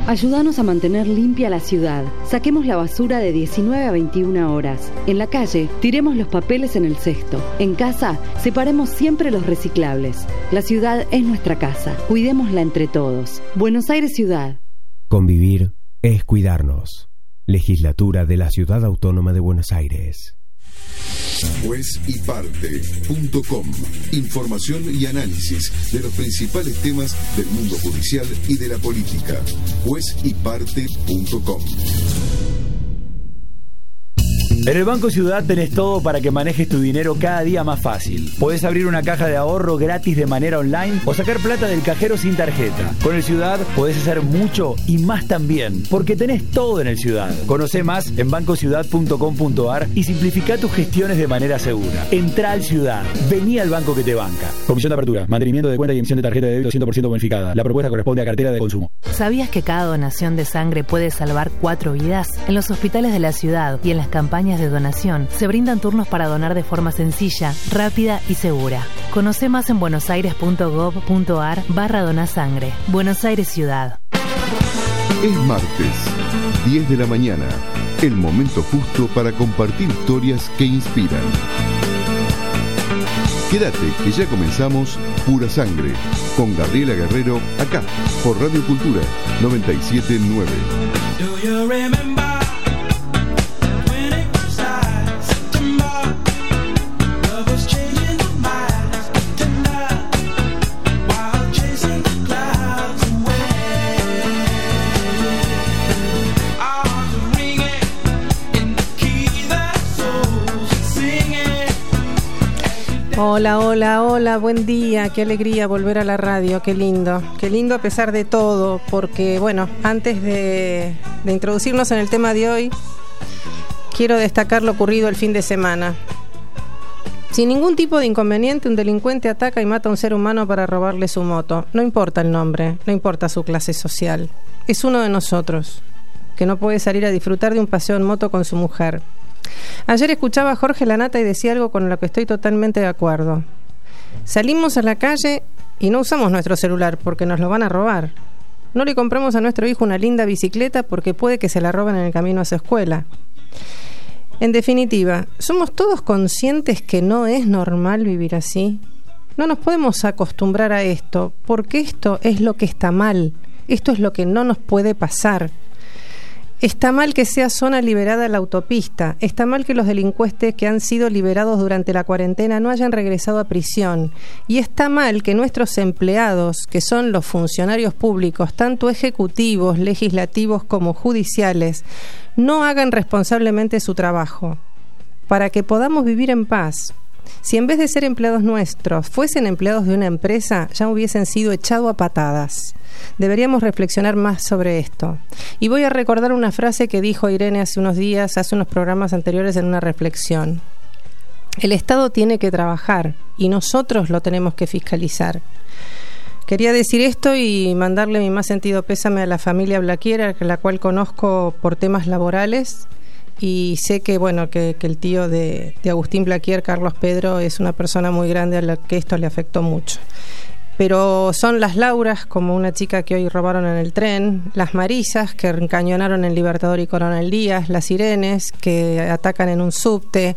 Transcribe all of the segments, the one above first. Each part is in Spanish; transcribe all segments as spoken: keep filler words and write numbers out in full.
Ayúdanos a mantener limpia la ciudad. Saquemos la basura de diecinueve a veintiuna horas. En la calle, tiremos los papeles en el cesto. En casa, separemos siempre los reciclables. La ciudad es nuestra casa. Cuidémosla entre todos. Buenos Aires Ciudad. Convivir es cuidarnos. Legislatura de la Ciudad Autónoma de Buenos Aires. Juez y Parte punto com. Información y análisis de los principales temas del mundo judicial y de la política. Juez y Parte punto com. En el Banco Ciudad tenés todo para que manejes tu dinero cada día más fácil. Podés abrir una caja de ahorro gratis de manera online o sacar plata del cajero sin tarjeta. Con el Ciudad podés hacer mucho y más también, porque tenés todo en el Ciudad. Conocé más en banco ciudad punto com punto a r y simplificá tus gestiones de manera segura. Entrá al Ciudad. Vení al banco que te banca. Comisión de apertura, mantenimiento de cuenta y emisión de tarjeta de débito cien por ciento bonificada. La propuesta corresponde a cartera de consumo. ¿Sabías que cada donación de sangre puede salvar cuatro vidas? En los hospitales de la ciudad y en las campañas de donación se brindan turnos para donar de forma sencilla, rápida y segura. Conoce más en buenosaires punto gov punto a r barra donasangre. Buenos Aires Ciudad. Es martes, diez de la mañana. El momento justo para compartir historias que inspiran. Quédate, que ya comenzamos Pura Sangre con Gabriela Guerrero, acá por Radio Cultura noventa y siete punto nueve. Do you remember? Hola, hola, hola, buen día, qué alegría volver a la radio, qué lindo, qué lindo a pesar de todo, porque bueno, antes de, de introducirnos en el tema de hoy, quiero destacar lo ocurrido el fin de semana. Sin ningún tipo de inconveniente, un delincuente ataca y mata a un ser humano para robarle su moto. No importa el nombre, no importa su clase social, es uno de nosotros, que no puede salir a disfrutar de un paseo en moto con su mujer. Ayer escuchaba a Jorge Lanata y decía algo con lo que estoy totalmente de acuerdo. Salimos a la calle y no usamos nuestro celular porque nos lo van a robar. No le compramos a nuestro hijo una linda bicicleta porque puede que se la roben en el camino a su escuela. En definitiva, ¿somos todos conscientes que no es normal vivir así? No nos podemos acostumbrar a esto, porque esto es lo que está mal. Esto es lo que no nos puede pasar. Está mal que sea zona liberada la autopista, está mal que los delincuentes que han sido liberados durante la cuarentena no hayan regresado a prisión, y está mal que nuestros empleados, que son los funcionarios públicos, tanto ejecutivos, legislativos como judiciales, no hagan responsablemente su trabajo, para que podamos vivir en paz. Si en vez de ser empleados nuestros fuesen empleados de una empresa, ya hubiesen sido echados a patadas. Deberíamos reflexionar más sobre esto. Y voy a recordar una frase que dijo Irene hace unos días, hace unos programas anteriores en una reflexión. El Estado tiene que trabajar y nosotros lo tenemos que fiscalizar. Quería decir esto y mandarle mi más sentido pésame a la familia Blaquier, a la cual conozco por temas laborales. Y sé que bueno que, que el tío de, de Agustín Blaquier, Carlos Pedro, es una persona muy grande a la que esto le afectó mucho. Pero son las Lauras, como una chica que hoy robaron en el tren, las Marisas, que encañonaron en Libertador y Coronel Díaz, las Irenes, que atacan en un subte.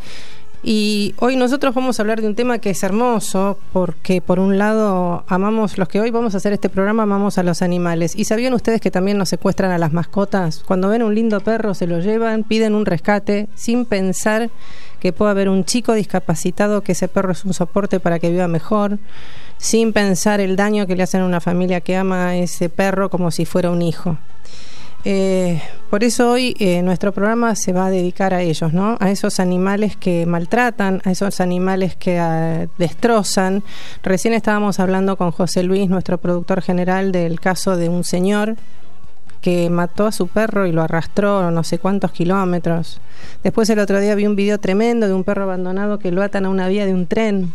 Y hoy nosotros vamos a hablar de un tema que es hermoso, porque por un lado amamos, los que hoy vamos a hacer este programa, amamos a los animales. ¿Y sabían ustedes que también nos secuestran a las mascotas? Cuando ven un lindo perro se lo llevan, piden un rescate, sin pensar que pueda haber un chico discapacitado, que ese perro es un soporte para que viva mejor, sin pensar el daño que le hacen a una familia que ama a ese perro como si fuera un hijo. Eh, por eso hoy eh, nuestro programa se va a dedicar a ellos, ¿no? A esos animales que maltratan, a esos animales que uh, destrozan. Recién estábamos hablando con José Luis, nuestro productor general, del caso de un señor que mató a su perro y lo arrastró no sé cuántos kilómetros. Después el otro día vi un video tremendo de un perro abandonado que lo atan a una vía de un tren.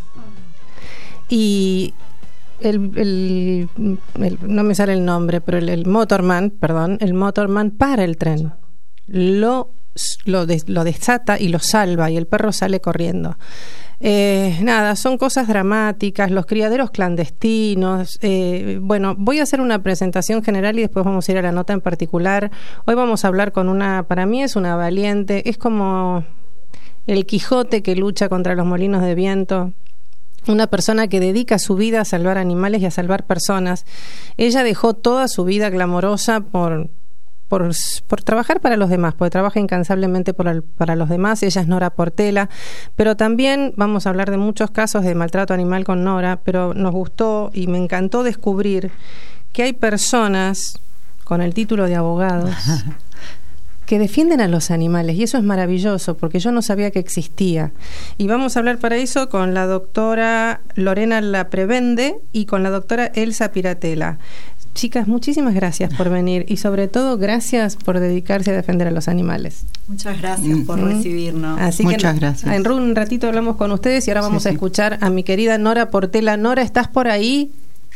Y El, el, el, no me sale el nombre, pero el, el motorman, perdón, el motorman para el tren, lo lo, des, lo desata y lo salva y el perro sale corriendo. Eh, nada, son cosas dramáticas, los criaderos clandestinos. Eh, bueno, voy a hacer una presentación general y después vamos a ir a la nota en particular. Hoy vamos a hablar con una, para mí es una valiente, es como el Quijote que lucha contra los molinos de viento. Una persona que dedica su vida a salvar animales y a salvar personas. Ella dejó toda su vida glamorosa por... Por, por trabajar para los demás, porque trabaja incansablemente por el, para los demás. Ella es Nora Portela, pero también vamos a hablar de muchos casos de maltrato animal con Nora, pero nos gustó y me encantó descubrir que hay personas con el título de abogados que defienden a los animales, y eso es maravilloso, porque yo no sabía que existía. Y vamos a hablar para eso con la doctora Lorena Laprevende y con la doctora Elsa Piratella. Chicas, muchísimas gracias por venir y sobre todo gracias por dedicarse a defender a los animales. Muchas gracias por mm-hmm. recibirnos. Así Muchas que gracias. En un ratito hablamos con ustedes y ahora vamos sí, a escuchar sí. a mi querida Nora Portela. Nora, ¿estás por ahí?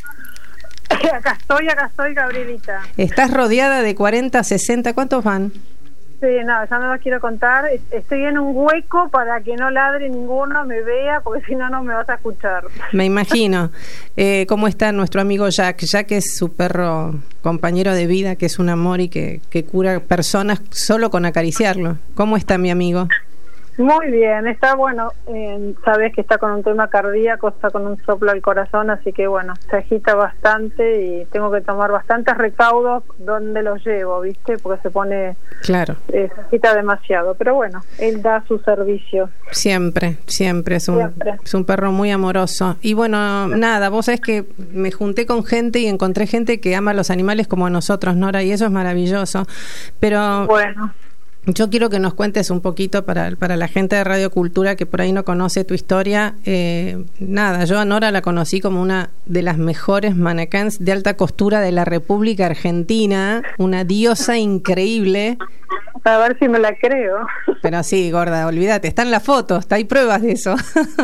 Acá estoy, acá estoy, Gabrielita. Estás rodeada de cuarenta, sesenta, ¿cuántos van? Sí, no, ya no lo quiero contar. Estoy en un hueco para que no ladre ninguno, me vea, porque si no, no me vas a escuchar. Me imagino. Eh, ¿Cómo está nuestro amigo Jack? Jack es su perro compañero de vida, que es un amor y que, que cura personas solo con acariciarlo. ¿Cómo está mi amigo? Muy bien, está bueno, eh, sabes que está con un tema cardíaco, está con un soplo al corazón, así que bueno, se agita bastante y tengo que tomar bastantes recaudos donde lo llevo, ¿viste? Porque se pone, claro, eh, se agita demasiado, pero bueno, él da su servicio. Siempre, siempre, es un, siempre. Es un perro muy amoroso. Y bueno, nada, vos sabés que me junté con gente y encontré gente que ama a los animales como a nosotros, Nora, y eso es maravilloso, pero... Bueno... Yo quiero que nos cuentes un poquito para, para la gente de Radio Cultura que por ahí no conoce tu historia. Eh, nada, yo a Nora la conocí como una de las mejores mannequins de alta costura de la República Argentina, una diosa increíble. A ver si me la creo. Pero sí, gorda, olvídate, están las fotos, hay pruebas de eso.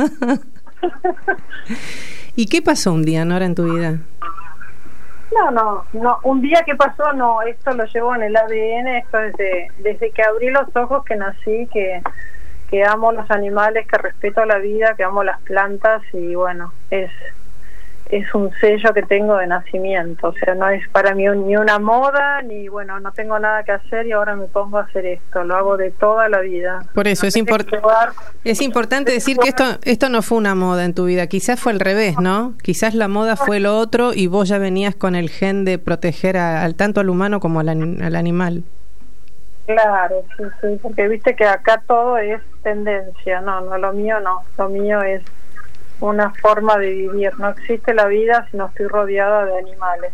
¿Y qué pasó un día, Nora, en tu vida? No, no, no. Un día que pasó, no. Esto lo llevo en el A D N. Esto desde desde que abrí los ojos, que nací, que que amo los animales, que respeto la vida, que amo las plantas y bueno, es es un sello que tengo de nacimiento. O sea, no es para mí ni una moda, ni bueno, no tengo nada que hacer y ahora me pongo a hacer esto. Lo hago de toda la vida. Por eso no es importante. Es importante decir que esto esto no fue una moda en tu vida, quizás fue al revés, ¿no? Quizás la moda fue lo otro y vos ya venías con el gen de proteger a, al tanto al humano como al, al animal. Claro, sí, sí, porque viste que acá todo es tendencia, no, no, lo mío no, lo mío es una forma de vivir, no existe la vida si no estoy rodeada de animales.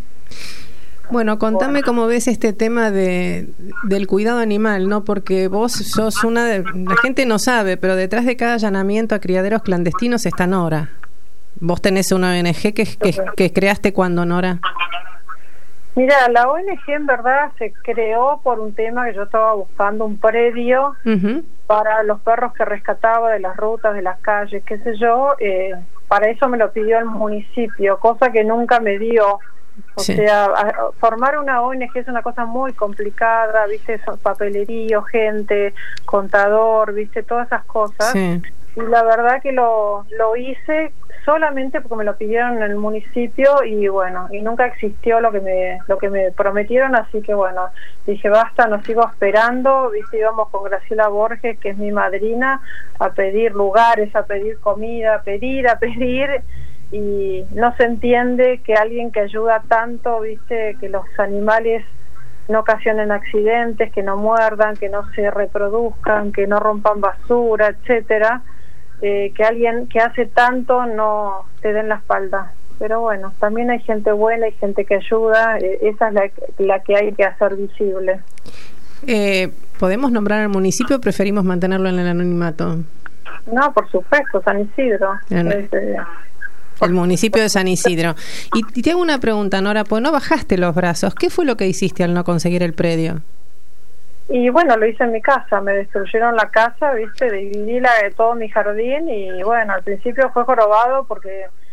Bueno, contame bueno. cómo ves este tema de del cuidado animal, ¿no? Porque vos sos una de... La gente no sabe, pero detrás de cada allanamiento a criaderos clandestinos está Nora. Vos tenés una O N G que, que, que creaste cuando, Nora. Mira, la O N G en verdad se creó por un tema que yo estaba buscando un predio uh-huh. para los perros que rescataba de las rutas, de las calles, qué sé yo. Eh, para eso me lo pidió el municipio, cosa que nunca me dio. O sí. sea, a, formar una O N G es una cosa muy complicada, viste, papelerío, gente, contador, viste, todas esas cosas. Sí. Y la verdad que lo, lo hice solamente porque me lo pidieron en el municipio y bueno, y nunca existió lo que me lo que me prometieron, así que bueno, dije basta, no sigo esperando, viste, íbamos con Graciela Borges, que es mi madrina, a pedir lugares, a pedir comida, a pedir, a pedir, y no se entiende que alguien que ayuda tanto, viste, que los animales no ocasionen accidentes, que no muerdan, que no se reproduzcan, que no rompan basura, etcétera, eh, que alguien que hace tanto no te den la espalda. Pero bueno, también hay gente buena, hay gente que ayuda, eh, esa es la, la que hay que hacer visible. Eh, ¿Podemos nombrar al municipio o preferimos mantenerlo en el anonimato? No, por supuesto, San Isidro. No, no. Es, eh, el municipio de San Isidro. Y, y te hago una pregunta, Nora, pues no bajaste los brazos. ¿Qué fue lo que hiciste al no conseguir el predio? Y bueno, lo hice en mi casa, me destruyeron la casa, viste, dividí la, todo mi jardín y bueno, al principio fue jorobado porque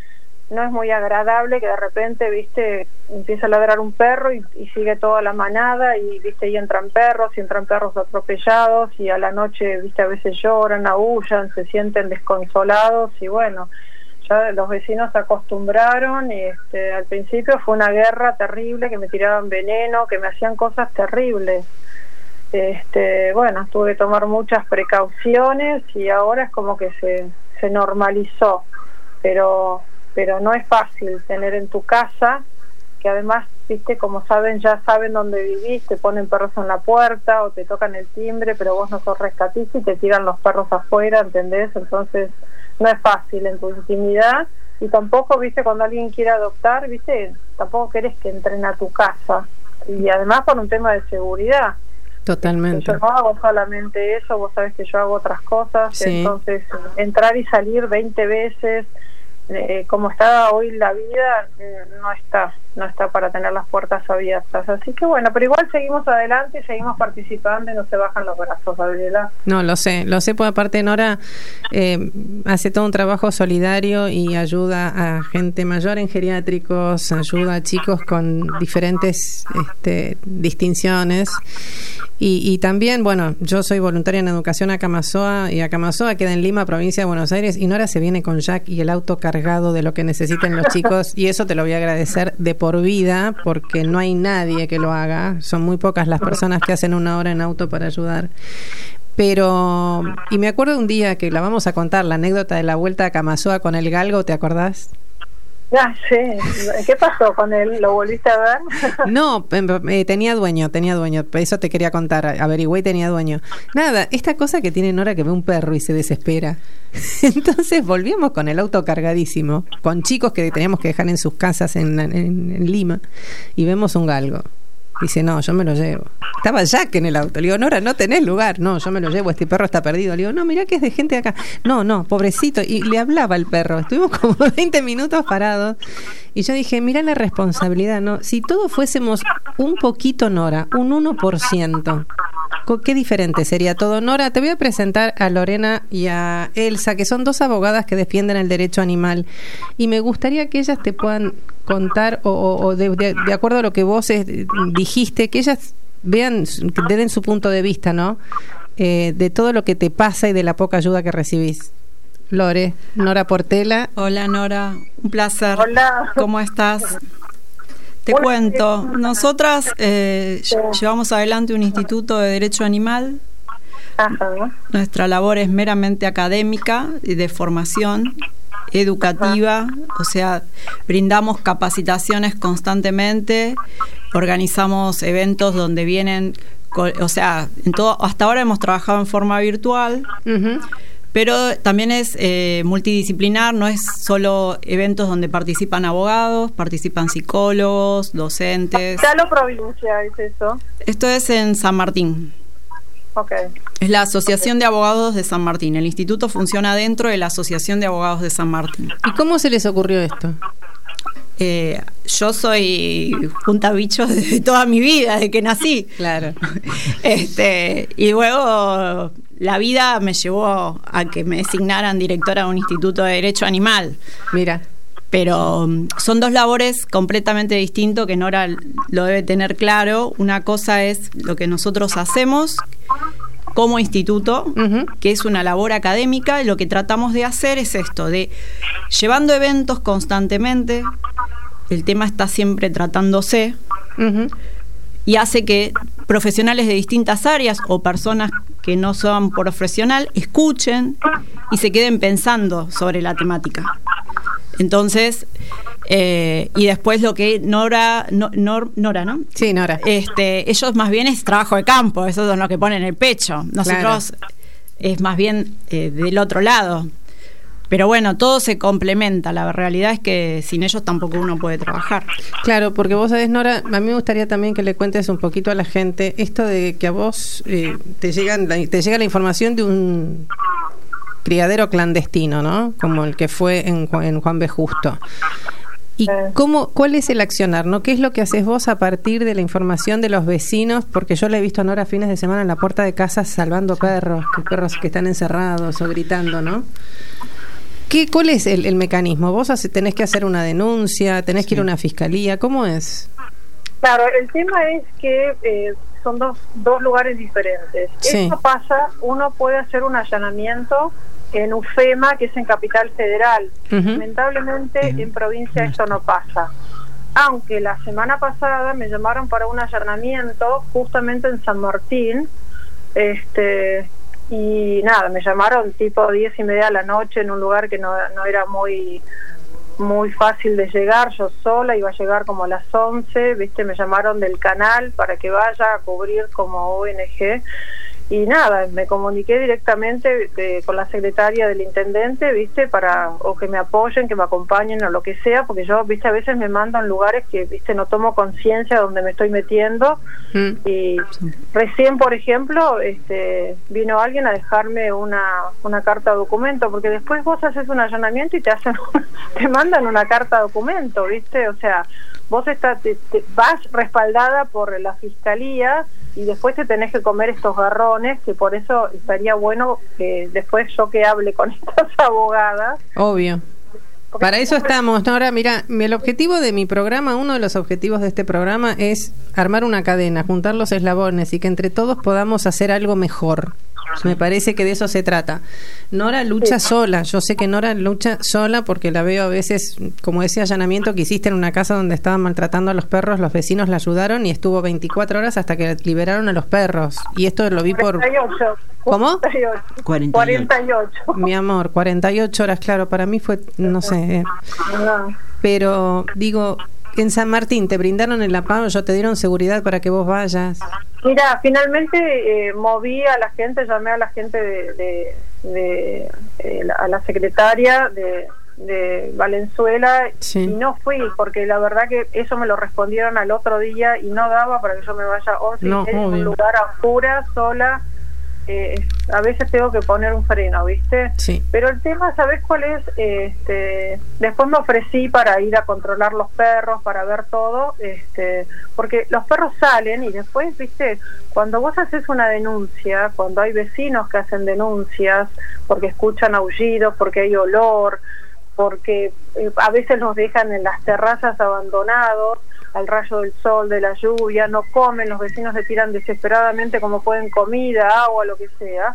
no es muy agradable que de repente, viste, empieza a ladrar un perro y, y sigue toda la manada y, viste, y entran perros, y entran perros atropellados y a la noche, viste, a veces lloran, aúllan, se sienten desconsolados y bueno, ya los vecinos se acostumbraron y este, al principio fue una guerra terrible, que me tiraban veneno, que me hacían cosas terribles. Este, bueno, tuve que tomar muchas precauciones y ahora es como que se, se normalizó, pero pero no es fácil tener en tu casa, que además, viste, como saben, ya saben dónde vivís, te ponen perros en la puerta o te tocan el timbre, pero vos no sos rescatista y te tiran los perros afuera, ¿entendés? Entonces no es fácil en tu intimidad, y tampoco, viste, cuando alguien quiere adoptar, viste, tampoco querés que entren a tu casa, y además por un tema de seguridad. Totalmente. Yo no hago solamente eso, vos sabés que yo hago otras cosas, sí. Entonces entrar y salir veinte veces, eh, como está hoy la vida, eh, no está, no está para tener las puertas abiertas. Así que bueno, pero igual seguimos adelante, seguimos participando y no se bajan los brazos, Gabriela. No, lo sé, lo sé, porque aparte Nora eh, hace todo un trabajo solidario y ayuda a gente mayor en geriátricos, ayuda a chicos con diferentes este, distinciones. Y, y también, bueno, yo soy voluntaria en educación Acamasoa, y Acamasoa queda en Lima, provincia de Buenos Aires, y Nora se viene con Jack y el auto cargado de lo que necesiten los chicos, y eso te lo voy a agradecer de por vida, porque no hay nadie que lo haga, son muy pocas las personas que hacen una hora en auto para ayudar. Pero, y me acuerdo un día que la vamos a contar, la anécdota de la vuelta a Acamasoa con el galgo, ¿te acordás? Ah, sí. ¿Qué pasó con él? ¿Lo volviste a ver? No, eh, tenía dueño, tenía dueño. Eso te quería contar. Averigüé y tenía dueño. Nada, esta cosa que tiene Nora, que ve un perro y se desespera. Entonces volvíamos con el auto cargadísimo, con chicos que teníamos que dejar en sus casas en, en, en Lima, y vemos un galgo. Dice, no, yo me lo llevo. Estaba Jack en el auto. Le digo, Nora, no tenés lugar. No, yo me lo llevo, este perro está perdido. Le digo, no, mirá que es de gente de acá. No, no, pobrecito. Y le hablaba al perro. Estuvimos como veinte minutos parados. Y yo dije, mirá la responsabilidad, ¿no? Si todos fuésemos un poquito, Nora, un uno por ciento, qué diferente sería todo. Nora, te voy a presentar a Lorena y a Elsa, que son dos abogadas que defienden el derecho animal. Y me gustaría que ellas te puedan contar, o, o, o de, de, de acuerdo a lo que vos es, dijiste, que ellas vean, que den su punto de vista, ¿no? Eh, de todo lo que te pasa y de la poca ayuda que recibís. Lore, Nora Portela. Hola, Nora, un placer. Hola. ¿Cómo estás? Te Hola. Cuento, nosotras eh, sí. llevamos adelante un instituto de derecho animal. Ajá. Nuestra labor es meramente académica y de formación educativa, o sea, brindamos capacitaciones constantemente, organizamos eventos donde vienen, o sea, en todo, hasta ahora hemos trabajado en forma virtual, uh-huh. pero también es eh, multidisciplinar, no es solo eventos donde participan abogados, participan psicólogos, docentes. ¿Qué provincia es eso? Esto es en San Martín. Okay. Es la Asociación de Abogados de San Martín. El instituto funciona dentro de la Asociación de Abogados de San Martín. ¿Y cómo se les ocurrió esto? Eh, yo soy junta bichos de toda mi vida, desde que nací. Claro. Este, y luego la vida me llevó a que me designaran directora de un instituto de derecho animal. Mira. Pero son dos labores completamente distintas que Nora lo debe tener claro. Una cosa es lo que nosotros hacemos como instituto, uh-huh. que es una labor académica, y lo que tratamos de hacer es esto, de llevando eventos constantemente, el tema está siempre tratándose, uh-huh. y hace que profesionales de distintas áreas o personas que no son profesional escuchen y se queden pensando sobre la temática. Entonces, eh, y después lo que Nora, no, Nor, Nora, ¿no? Sí, Nora. Este, ellos más bien es trabajo de campo, esos son los que ponen el pecho. Nosotros claro. es más bien eh, del otro lado. Pero bueno, todo se complementa. La realidad es que sin ellos tampoco uno puede trabajar. Claro, porque vos sabés, Nora, a mí me gustaría también que le cuentes un poquito a la gente esto de que a vos eh, te, llegan, te llega la información de un criadero clandestino, ¿no? Como el que fue en, en Juan B. Justo. ¿Y cómo, cuál es el accionar, no? ¿Qué es lo que haces vos a partir de la información de los vecinos? Porque yo la he visto a Nora fines de semana en la puerta de casa salvando perros, que perros que están encerrados o gritando, ¿no? ¿Qué, ¿Cuál es el, el mecanismo? ¿Vos hace, tenés que hacer una denuncia? ¿Tenés que ir a una fiscalía? ¿Cómo es? Claro, el tema es que eh, son dos, dos lugares diferentes. Sí. Esto pasa, uno puede hacer un allanamiento en UFEMA, que es en Capital Federal. Uh-huh. Lamentablemente uh-huh. en provincia esto no pasa. Aunque la semana pasada me llamaron para un allanamiento justamente en San Martín, este y nada, me llamaron tipo diez y media de la noche en un lugar que no, no era muy muy fácil de llegar, yo sola iba a llegar como a las once, viste, me llamaron del canal para que vaya a cubrir como O N G. Y nada, me comuniqué directamente eh, con la secretaria del intendente, viste, para o que me apoyen, que me acompañen o lo que sea, porque yo, viste, a veces me mandan lugares que, viste, no tomo conciencia de donde me estoy metiendo. Mm. Y recién, por ejemplo, este, vino alguien a dejarme una una carta documento, porque después vos haces un allanamiento y te hacen te mandan una carta documento, viste, o sea, vos estás, te, te vas respaldada por la fiscalía y después te tenés que comer estos garrones, que por eso estaría bueno que después yo que hable con estas abogadas. Obvio. Para eso estamos. No, ahora, mira, el objetivo de mi programa, uno de los objetivos de este programa es armar una cadena, juntar los eslabones y que entre todos podamos hacer algo mejor. Me parece que de eso se trata. Nora lucha sí. sola. Yo sé que Nora lucha sola porque la veo a veces, como ese allanamiento que hiciste en una casa donde estaban maltratando a los perros, los vecinos la ayudaron y estuvo veinticuatro horas hasta que liberaron a los perros. Y esto lo vi por... cuarenta y ocho. ¿Cómo? cuarenta y ocho. Mi amor, cuarenta y ocho horas, claro. Para mí fue, no sé. Eh. No. Pero, digo... En San Martín te brindaron el apoyo, te dieron seguridad para que vos vayas. Mira, finalmente eh, moví a la gente, llamé a la gente de, de, de, de la, a la secretaria de, de Valenzuela sí. y no fui porque la verdad que eso me lo respondieron al otro día y no daba para que yo me vaya once no, en un lugar a oscuras, sola. Eh, a veces tengo que poner un freno, ¿viste? Sí. Pero el tema, ¿sabes cuál es? Este, después me ofrecí para ir a controlar los perros, para ver todo, este, porque los perros salen y después, ¿viste? Cuando vos haces una denuncia, cuando hay vecinos que hacen denuncias, porque escuchan aullidos, porque hay olor, porque eh, a veces los dejan en las terrazas abandonados, al rayo del sol, de la lluvia, no comen, los vecinos se tiran desesperadamente como pueden comida, agua, lo que sea.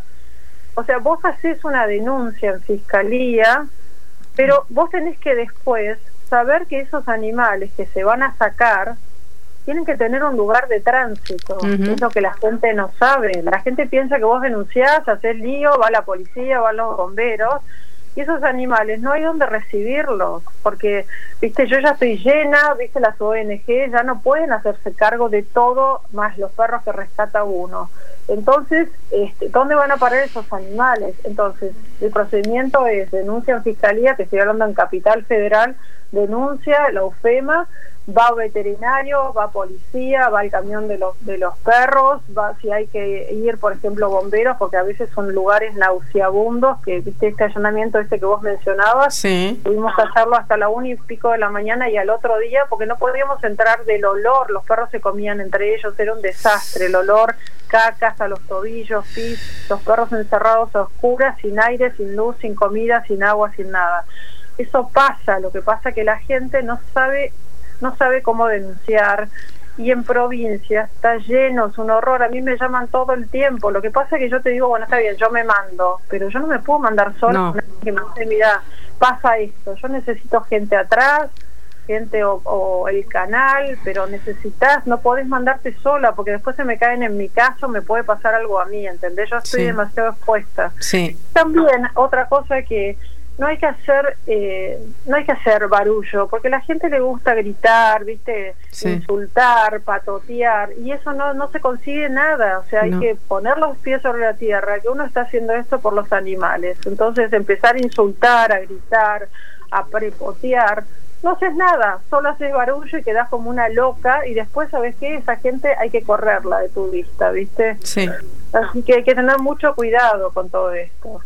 O sea, vos haces una denuncia en fiscalía, pero vos tenés que después saber que esos animales que se van a sacar tienen que tener un lugar de tránsito. Uh-huh. Es lo que la gente no sabe. La gente piensa que vos denunciás, haces lío, va la policía, van los bomberos, y esos animales no hay donde recibirlos, porque, viste, yo ya estoy llena, viste, las O N G ya no pueden hacerse cargo de todo, más los perros que rescata uno. Entonces, este, ¿dónde van a parar esos animales? Entonces, el procedimiento es denuncia en fiscalía, que estoy hablando en Capital Federal, denuncia, la UFEMA, va veterinario, va policía, va el camión de los de los perros, va si hay que ir, por ejemplo, bomberos, porque a veces son lugares nauseabundos, que viste este allanamiento este que vos mencionabas, sí. Tuvimos que hacerlo hasta la una y pico de la mañana y al otro día, porque no podíamos entrar del olor, los perros se comían entre ellos, era un desastre, el olor, caca hasta los tobillos, pis, los perros encerrados a oscuras, sin aire, sin luz, sin comida, sin agua, sin nada. Eso pasa, lo que pasa que la gente no sabe no sabe cómo denunciar, y en provincia está lleno, es un horror, a mí me llaman todo el tiempo. Lo que pasa es que yo te digo, bueno, está bien, yo me mando, pero yo no me puedo mandar sola, no. Que me dice, mira, pasa esto, yo necesito gente atrás, gente o, o el canal, pero necesitas, no podés mandarte sola, porque después se me caen en mi caso, me puede pasar algo a mí, ¿entendés? Yo estoy sí. demasiado expuesta. Sí. También, otra cosa que no hay que hacer eh, no hay que hacer barullo, porque a la gente le gusta gritar, viste, sí. insultar, patotear, y eso no no se consigue nada. O sea, hay no. que poner los pies sobre la tierra, que uno está haciendo esto por los animales. Entonces empezar a insultar, a gritar, a prepotear, no haces nada, solo haces barullo y quedás como una loca, y después, ¿sabes qué? Esa gente hay que correrla de tu vista, ¿viste? Sí. Así que hay que tener mucho cuidado con todo esto.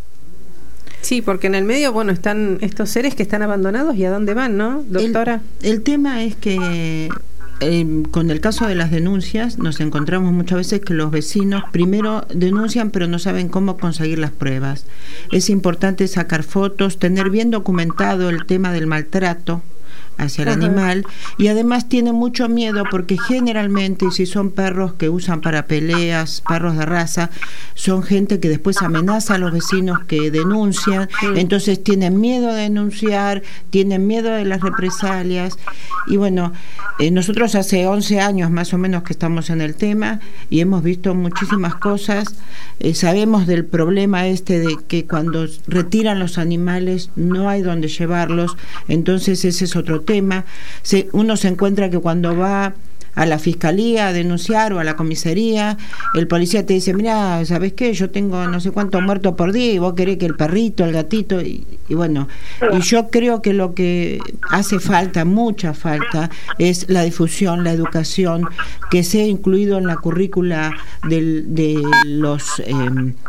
Sí, porque en el medio, bueno, están estos seres que están abandonados, y a dónde van, ¿no, doctora? El, el tema es que eh, con el caso de las denuncias nos encontramos muchas veces que los vecinos primero denuncian pero no saben cómo conseguir las pruebas. Es importante sacar fotos, tener bien documentado el tema del maltrato hacia el uh-huh. animal, y además tiene mucho miedo porque generalmente si son perros que usan para peleas, perros de raza, son gente que después amenaza a los vecinos que denuncian, uh-huh. entonces tienen miedo de denunciar, tienen miedo de las represalias, y bueno, eh, nosotros hace once años más o menos que estamos en el tema y hemos visto muchísimas cosas, eh, sabemos del problema este de que cuando retiran los animales no hay donde llevarlos, entonces ese es otro tema. tema se, uno se encuentra que cuando va a la fiscalía a denunciar o a la comisaría, el policía te dice, mira, ¿sabes qué? Yo tengo no sé cuántos muertos por día y vos querés que el perrito, el gatito, y, y bueno, y yo creo que lo que hace falta, mucha falta, es la difusión, la educación, que sea incluido en la currícula del, de los eh,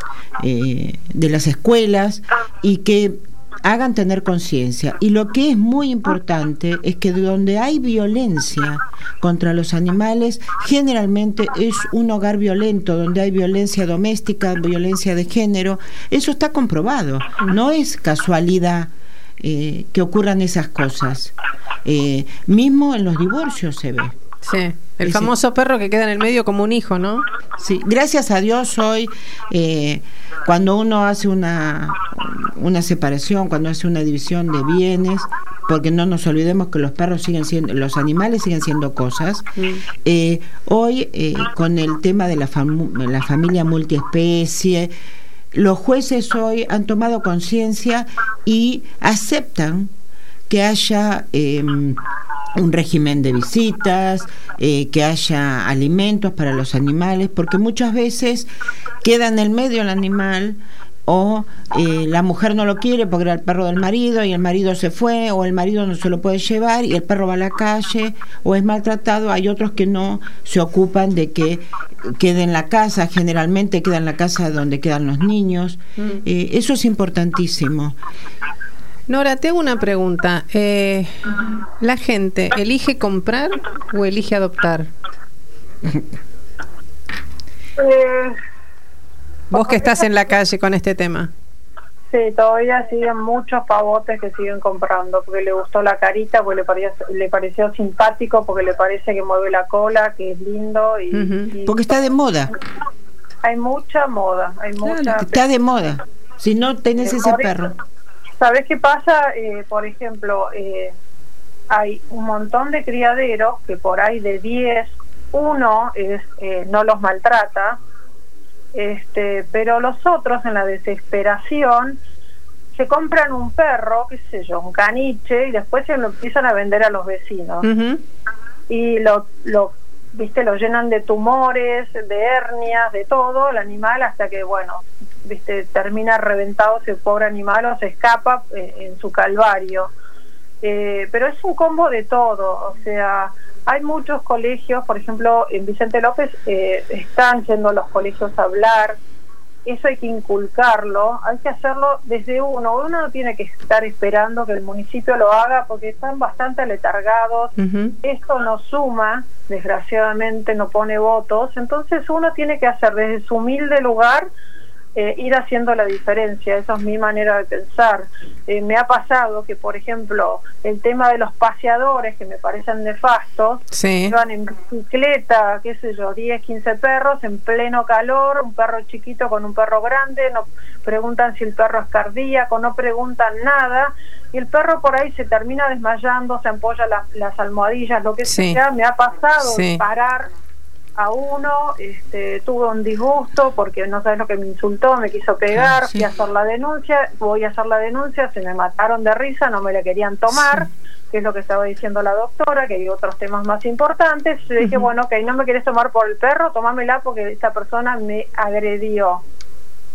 eh, de las escuelas, y que hagan tener conciencia. Y lo que es muy importante es que donde hay violencia contra los animales, generalmente es un hogar violento, donde hay violencia doméstica, violencia de género. Eso está comprobado. No es casualidad eh, que ocurran esas cosas. Eh, mismo en los divorcios se ve. Sí, el famoso perro que queda en el medio como un hijo, ¿no? Sí, gracias a Dios hoy, eh, cuando uno hace una, una separación, cuando hace una división de bienes, porque no nos olvidemos que los perros siguen siendo, los animales siguen siendo cosas, mm. eh, hoy eh, con el tema de la, fam- la familia multiespecie, los jueces hoy han tomado conciencia y aceptan que haya eh, un régimen de visitas, eh, que haya alimentos para los animales, porque muchas veces queda en el medio el animal, o eh, la mujer no lo quiere porque era el perro del marido y el marido se fue, o el marido no se lo puede llevar y el perro va a la calle o es maltratado. Hay otros que no se ocupan de que quede en la casa, generalmente queda en la casa donde quedan los niños. Mm. Eh, eso es importantísimo. Nora, te hago una pregunta. Eh, ¿La gente elige comprar o elige adoptar? Eh, Vos que estás en la calle con este tema. Sí, todavía siguen muchos pavotes que siguen comprando porque le gustó la carita, porque le pareció, le pareció simpático, porque le parece que mueve la cola, que es lindo. y, uh-huh. y Porque está de moda. Hay mucha moda. hay claro, mucha Está de moda. Si no tenés ese perro. ¿Sabes qué pasa? Eh, por ejemplo, eh, hay un montón de criaderos que por ahí de diez, uno es, eh, no los maltrata, este, pero los otros en la desesperación se compran un perro, qué sé yo, un caniche, y después se lo empiezan a vender a los vecinos. Uh-huh. Y lo, lo, viste, lo llenan de tumores, de hernias, de todo, el animal, hasta que, bueno, viste, termina reventado ese pobre animal o se escapa eh, en su calvario. Eh, pero es un combo de todo, o sea, hay muchos colegios, por ejemplo, en Vicente López eh, están yendo los colegios a hablar. Eso hay que inculcarlo, hay que hacerlo desde uno. Uno no tiene que estar esperando que el municipio lo haga porque están bastante aletargados. Uh-huh. Esto no suma, desgraciadamente no pone votos. Entonces uno tiene que hacer desde su humilde lugar, eh, ir haciendo la diferencia. Esa es mi manera de pensar. Eh, me ha pasado que, por ejemplo, el tema de los paseadores, que me parecen nefastos, sí. Van en bicicleta, qué sé yo, diez, quince perros en pleno calor, un perro chiquito con un perro grande, no preguntan si el perro es cardíaco, no preguntan nada, y el perro por ahí se termina desmayando, se ampolla la, las almohadillas, lo que sí. sea. Me ha pasado sí. de parar a uno, este, tuve un disgusto porque no sabes lo que me insultó, me quiso pegar, sí. fui a hacer la denuncia, voy a hacer la denuncia, se me mataron de risa, no me la querían tomar, sí. que es lo que estaba diciendo la doctora, que hay otros temas más importantes. Le dije, uh-huh. bueno, ok, no me querés tomar por el perro, tómamela porque esta persona me agredió.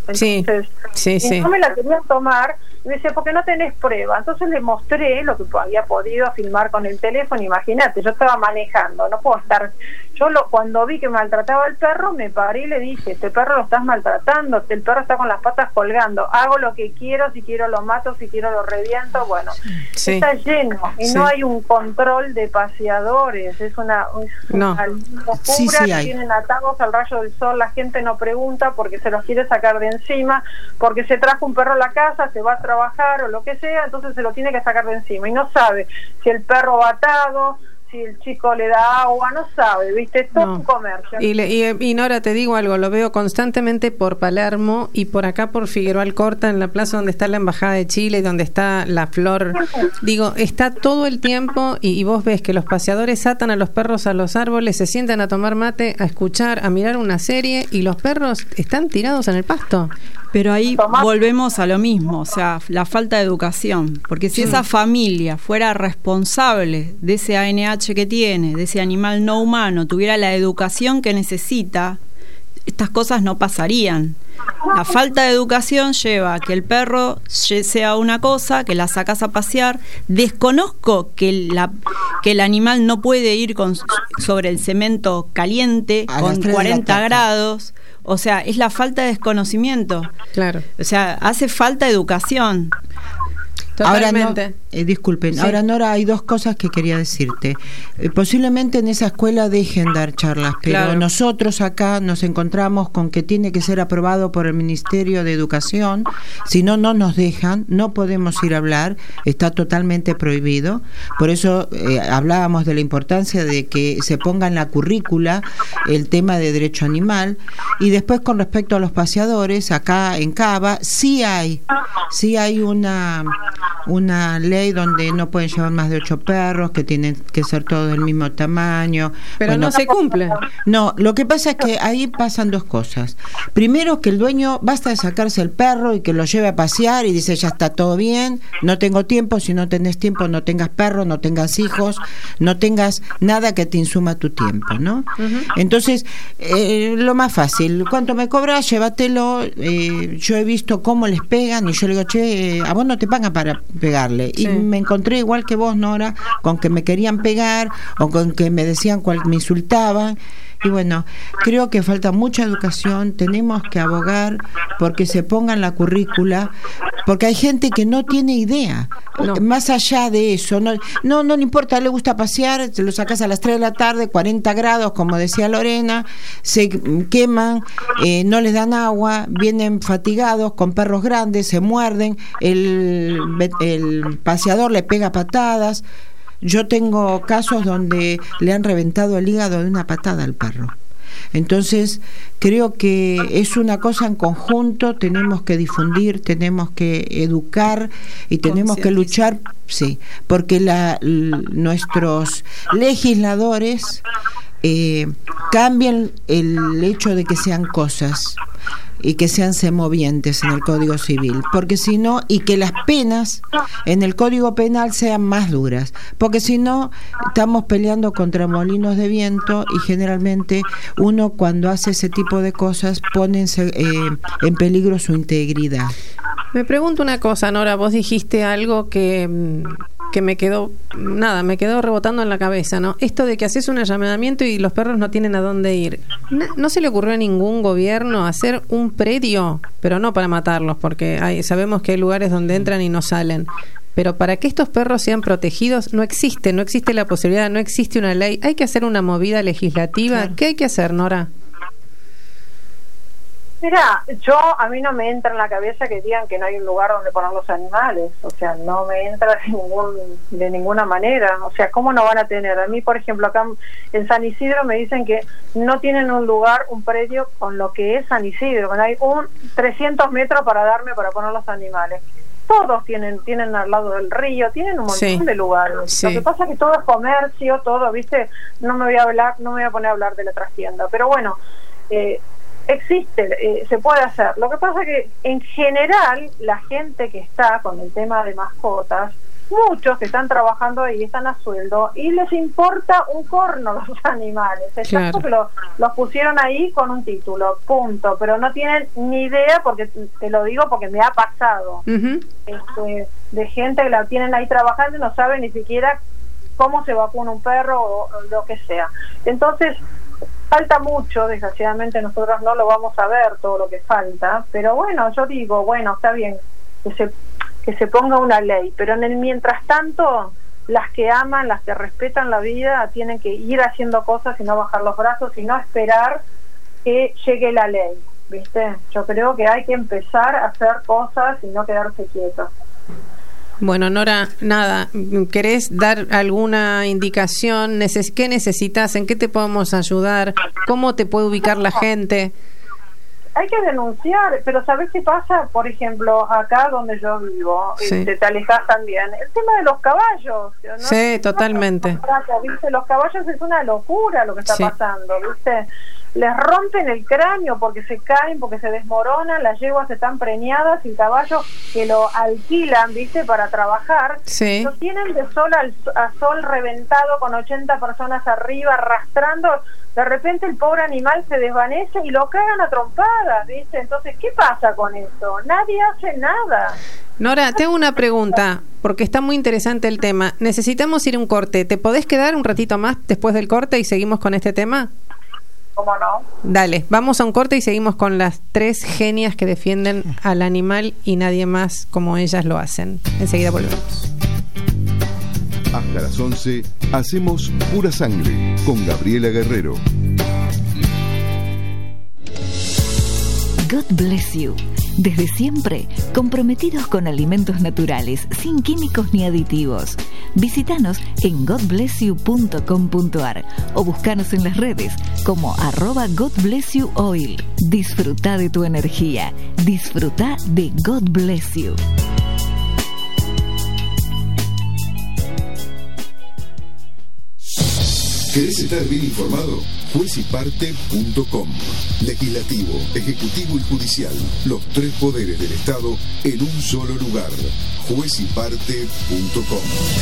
Entonces, sí, sí, y sí. no me la querían tomar. Y me decía, ¿por qué no tenés prueba? Entonces le mostré lo que había podido filmar con el teléfono. Imagínate, yo estaba manejando, no puedo estar... Yo lo, cuando vi que maltrataba al perro, me paré y le dije, este perro lo estás maltratando, el perro está con las patas colgando, hago lo que quiero, si quiero lo mato, si quiero lo reviento, bueno, sí. está lleno, y sí. no hay un control de paseadores, es una, es no. una locura, sí, sí que tienen atados al rayo del sol, la gente no pregunta porque se los quiere sacar de encima, porque se trajo un perro a la casa, se va a trabajar o lo que sea, entonces se lo tiene que sacar de encima, y no sabe si el perro va atado, si el chico le da agua, no sabe, ¿viste? Es todo no. un comercio. Y, le, y, y Nora, te digo algo, lo veo constantemente por Palermo y por acá por Figueroa Alcorta, en la plaza donde está la Embajada de Chile, donde está la Flor. Digo, está todo el tiempo y, y vos ves que los paseadores atan a los perros a los árboles, se sientan a tomar mate, a escuchar, a mirar una serie y los perros están tirados en el pasto. Pero ahí volvemos a lo mismo, o sea, la falta de educación, porque si sí. esa familia fuera responsable de ese A N H que tiene, de ese animal no humano, tuviera la educación que necesita, estas cosas no pasarían. La falta de educación lleva a que el perro sea una cosa, que la sacas a pasear. Desconozco que, la, que el animal no puede ir con, sobre el cemento caliente, a con cuarenta grados. O sea, es la falta de desconocimiento. Claro. O sea, hace falta educación. Totalmente. Ahora no, eh, disculpen, sí. ahora Nora, hay dos cosas que quería decirte. Eh, posiblemente en esa escuela dejen dar charlas, pero claro. nosotros acá nos encontramos con que tiene que ser aprobado por el Ministerio de Educación, si no, no nos dejan, no podemos ir a hablar, está totalmente prohibido. Por eso eh, hablábamos de la importancia de que se ponga en la currícula el tema de derecho animal. Y después, con respecto a los paseadores, acá en Cava sí hay, sí hay una... una ley donde no pueden llevar más de ocho perros, que tienen que ser todos del mismo tamaño. Pero bueno, no se cumple. No, lo que pasa es que ahí pasan dos cosas. Primero, que el dueño basta de sacarse el perro y que lo lleve a pasear y dice, ya está todo bien, no tengo tiempo, si no tenés tiempo no tengas perro, no tengas hijos, no tengas nada que te insuma tu tiempo, ¿no? Uh-huh. Entonces, eh, lo más fácil, ¿cuánto me cobras? Llévatelo. Eh, yo he visto cómo les pegan y yo le digo, che, a vos no te pagan para pegarle. Sí. Y me encontré igual que vos, Nora, con que me querían pegar o con que me decían cual me insultaban. Y bueno, creo que falta mucha educación, tenemos que abogar porque se ponga en la currícula, porque hay gente que no tiene idea. No. Más allá de eso, no, no no le importa, le gusta pasear, te lo sacas a las tres de la tarde, cuarenta grados, como decía Lorena, se queman, eh, no les dan agua, vienen fatigados, con perros grandes, se muerden, el, el paseador le pega patadas. Yo tengo casos donde le han reventado el hígado de una patada al perro. Entonces, creo que es una cosa en conjunto, tenemos que difundir, tenemos que educar y tenemos que luchar, sí, porque la, l, nuestros legisladores eh, cambien el hecho de que sean cosas y que sean semovientes en el Código Civil, porque si no, y que las penas en el Código Penal sean más duras, porque si no estamos peleando contra molinos de viento y generalmente uno cuando hace ese tipo de cosas pone eh, en peligro su integridad. Me pregunto una cosa, Nora, vos dijiste algo que que me quedó, nada, me quedó rebotando en la cabeza, ¿no? Esto de que haces un allanamiento y los perros no tienen a dónde ir. ¿No, no se le ocurrió a ningún gobierno hacer un predio, pero no para matarlos, porque hay, sabemos que hay lugares donde entran y no salen, pero para que estos perros sean protegidos no existe, no existe la posibilidad, no existe una ley, hay que hacer una movida legislativa. Claro. ¿Qué hay que hacer, Nora? Mira, yo a mí no me entra en la cabeza que digan que no hay un lugar donde poner los animales, o sea, no me entra de, ningún, de ninguna manera, o sea, ¿cómo no van a tener? A mí, por ejemplo, acá en San Isidro me dicen que no tienen un lugar, un predio con lo que es San Isidro, que hay un trescientos metros para darme para poner los animales. Todos tienen tienen al lado del río, tienen un montón sí. de lugares. Sí. Lo que pasa es que todo es comercio, todo, ¿viste? No me voy a hablar, no me voy a poner a hablar de la trastienda, pero bueno, eh, existe, eh, se puede hacer. Lo que pasa es que en general la gente que está con el tema de mascotas muchos que están trabajando ahí están a sueldo y les importa un corno los animales, exacto, claro. que lo, los pusieron ahí con un título, punto, pero no tienen ni idea, porque te lo digo porque me ha pasado, uh-huh. este, de gente que la tienen ahí trabajando y no sabe ni siquiera cómo se vacuna un perro o, o lo que sea. Entonces falta mucho, desgraciadamente nosotros no lo vamos a ver todo lo que falta, pero bueno, yo digo, bueno, está bien que se que se ponga una ley, pero en el mientras tanto, las que aman, las que respetan la vida, tienen que ir haciendo cosas y no bajar los brazos y no esperar que llegue la ley, ¿viste? Yo creo que hay que empezar a hacer cosas y no quedarse quietos. Bueno, Nora, nada, ¿querés dar alguna indicación? Neces- ¿Qué necesitas? ¿En qué te podemos ayudar? ¿Cómo te puede ubicar la gente? Hay que denunciar, pero ¿sabés qué pasa? Por ejemplo, acá donde yo vivo, sí. te, te alejas también, el tema de los caballos, ¿no? Sí, totalmente. ¿Viste? Los caballos es una locura lo que está sí. pasando, ¿viste? Les rompen el cráneo porque se caen, porque se desmoronan, las yeguas están preñadas y el caballo que lo alquilan, ¿viste? Para trabajar, sí. lo tienen de sol al, a sol reventado con ochenta personas arriba arrastrando. De repente el pobre animal se desvanece y lo cagan a trompadas, ¿viste? Entonces, ¿qué pasa con eso? Nadie hace nada. Nora, te hago una pregunta, porque está muy interesante el tema. Necesitamos ir a un corte. ¿Te podés quedar un ratito más después del corte y seguimos con este tema? ¿Cómo no? Dale, vamos a un corte y seguimos con las tres genias que defienden al animal y nadie más como ellas lo hacen. Enseguida volvemos. Hasta las once, hacemos Pura Sangre con Gabriela Guerrero. God bless you. Desde siempre, comprometidos con alimentos naturales, sin químicos ni aditivos. Visítanos en god bless you punto com punto a r o búscanos en las redes como arroba God Bless You Oil. Disfruta de tu energía. Disfruta de God Bless You. ¿Querés estar bien informado? juez y parte punto com. Legislativo, Ejecutivo y Judicial. Los tres poderes del Estado en un solo lugar. juez y parte punto com.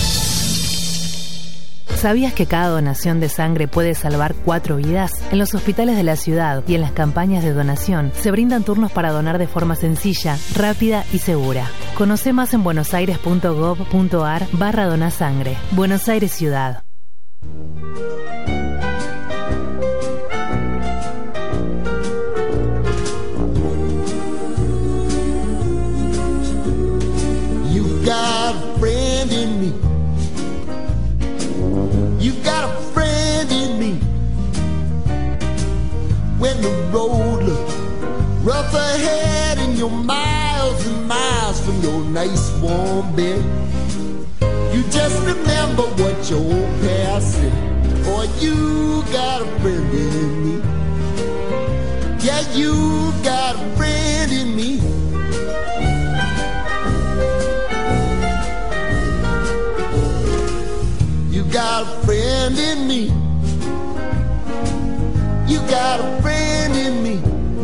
¿Sabías que cada donación de sangre puede salvar cuatro vidas? En los hospitales de la ciudad y en las campañas de donación se brindan turnos para donar de forma sencilla, rápida y segura. Conoce más en buenosaires punto gov punto a r barra donasangre. Buenos Aires Ciudad. Got a friend in me. You got a friend in me. When the road looks rough ahead and you're miles and miles from your nice warm bed, you just remember what your old past said. Boy, you got a friend in me. Yeah, you got a friend in me. You got a friend in me. You got a friend in me.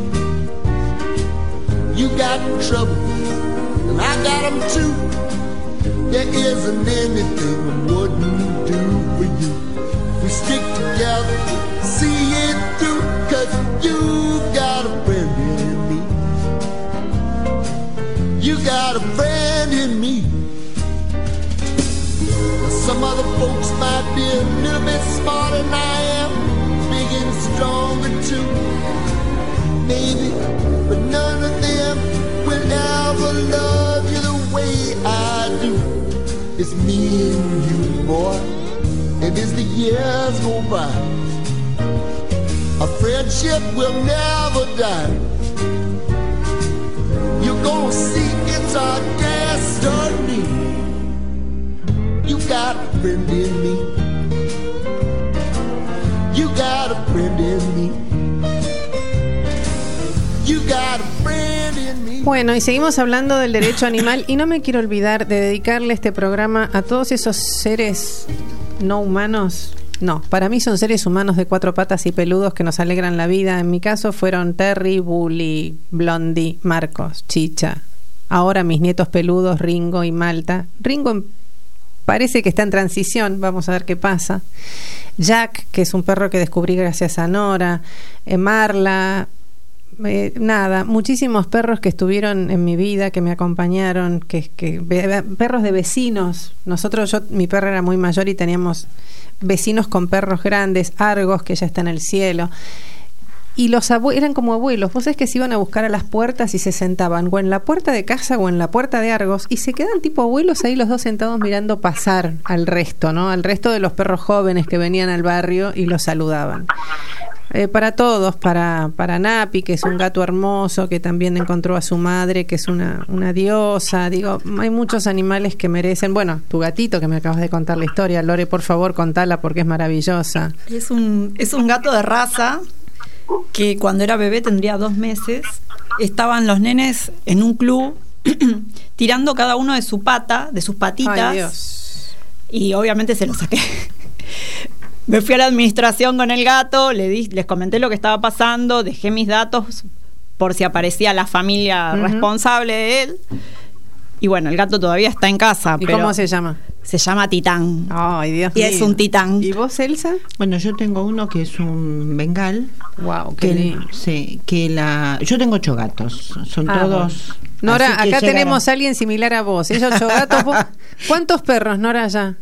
You got trouble, and I got them too. There isn't anything I wouldn't do for you. We stick together, see it through, 'cause you got a friend in me. You got a friend in me. Some other folks might be a little bit smarter than I am, big and stronger too, maybe, but none of them will ever love you the way I do. It's me and you, boy, and as the years go by, a friendship will never die. You're gonna see it's our destiny. You got a friend in me. You got a friend in me. You got a friend in me. Bueno, y seguimos hablando del derecho animal y no me quiero olvidar de dedicarle este programa a todos esos seres no humanos. No, para mí son seres humanos de cuatro patas y peludos que nos alegran la vida. En mi caso fueron Terry, Bully, Blondie, Marcos, Chicha. Ahora mis nietos peludos, Ringo y Malta. Ringo en parece que está en transición, vamos a ver qué pasa. Jack, que es un perro que descubrí gracias a Nora, eh, Marla, eh, nada, muchísimos perros que estuvieron en mi vida, que me acompañaron, que, que be, perros de vecinos. Nosotros, yo, mi perro era muy mayor y teníamos vecinos con perros grandes, Argos, que ya está en el cielo. Y los abue- eran como abuelos. Vos sabés que se iban a buscar a las puertas y se sentaban o en la puerta de casa o en la puerta de Argos y se quedan tipo abuelos ahí los dos sentados mirando pasar al resto, ¿no? Al resto de los perros jóvenes que venían al barrio y los saludaban. Eh, para todos, para, para Napi, que es un gato hermoso, que también encontró a su madre, que es una, una diosa. Digo, hay muchos animales que merecen. Bueno, tu gatito, que me acabas de contar la historia. Lore, por favor, contala porque es maravillosa. Es un, es un gato de raza que cuando era bebé, tendría dos meses, estaban los nenes en un club tirando cada uno de su pata, de sus patitas. Ay, Dios. Y obviamente se lo saqué. Me fui a la administración con el gato, le di, les comenté lo que estaba pasando, dejé mis datos por si aparecía la familia uh-huh. responsable de él. Y bueno, el gato todavía está en casa. ¿Y pero cómo se llama? Se llama Titán. Ay, Dios y mío. es un titán. ¿Y vos, Elsa? Bueno, yo tengo uno que es un bengal. Wow, qué que, lindo. Sí, que la. Yo tengo ocho gatos. Son ah, todos. Bueno. Nora, acá llegaron. tenemos a alguien similar a vos. Ella ocho gatos. Vos, ¿cuántos perros, Nora, ya?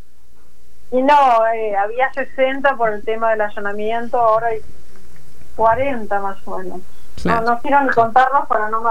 Y no, eh, había sesenta por el tema del allanamiento, ahora hay cuarenta más o menos. Claro. No, no quiero ni contarlos para no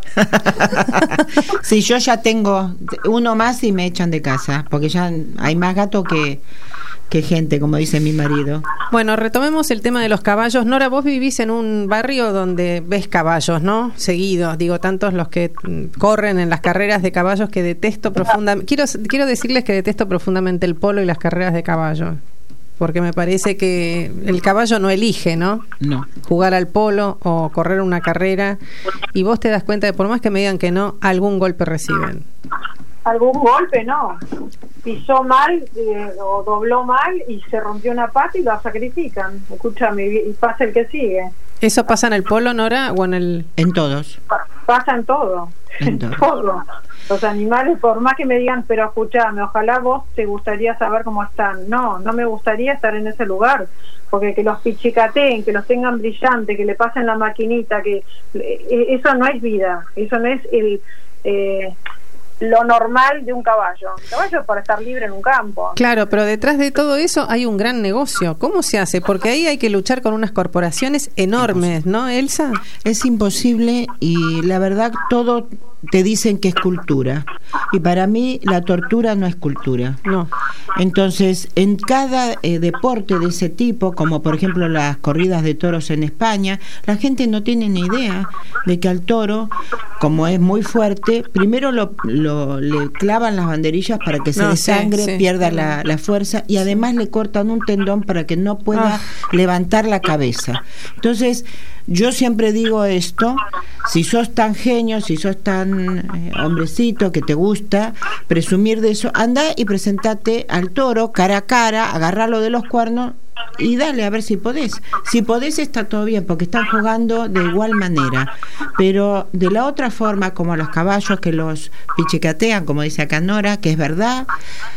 amargar. Sí, yo ya tengo uno más y me echan de casa, porque ya hay más gatos que, que gente, como dice mi marido. Bueno, retomemos el tema de los caballos. Nora, vos vivís en un barrio donde ves caballos, ¿no? Seguidos, digo, tantos los que corren en las carreras de caballos que detesto profundamente. Quiero, quiero decirles que detesto profundamente el polo y las carreras de caballos. Porque me parece que el caballo no elige, ¿no? No. Jugar al polo o correr una carrera. Y vos te das cuenta de, por más que me digan que no, algún golpe reciben. Algún golpe, no. Pisó mal eh, o dobló mal y se rompió una pata y la sacrifican. Escúchame, y pasa el que sigue. ¿Eso pasa en el polo, Nora, o en el...? En todos. Pa- pasa en todo. En todo. todo. Los animales, por más que me digan, pero escúchame, ojalá vos te gustaría saber cómo están. No, no me gustaría estar en ese lugar, porque que los pichicateen, que los tengan brillantes, que le pasen la maquinita, que eh, eso no es vida, eso no es el eh, lo normal de un caballo. Un caballo es para estar libre en un campo. Claro, pero detrás de todo eso hay un gran negocio. ¿Cómo se hace? Porque ahí hay que luchar con unas corporaciones enormes, ¿no, Elsa? Es imposible y la verdad todo te dicen que es cultura y para mí la tortura no es cultura. No. Entonces, en cada eh, deporte de ese tipo, como por ejemplo las corridas de toros en España, la gente no tiene ni idea de que al toro, como es muy fuerte, primero lo, lo le clavan las banderillas para que se no, desangre, sí, sí. pierda la, la fuerza y además le cortan un tendón para que no pueda ah. levantar la cabeza. Entonces, yo siempre digo esto, si sos tan genio, si sos tan eh, hombrecito que te gusta presumir de eso, anda y presentate al toro cara a cara, agarralo de los cuernos y dale a ver si podés. Si podés está todo bien porque están jugando de igual manera, pero de la otra forma, como los caballos que los pichicatean, como dice acá Nora, que es verdad,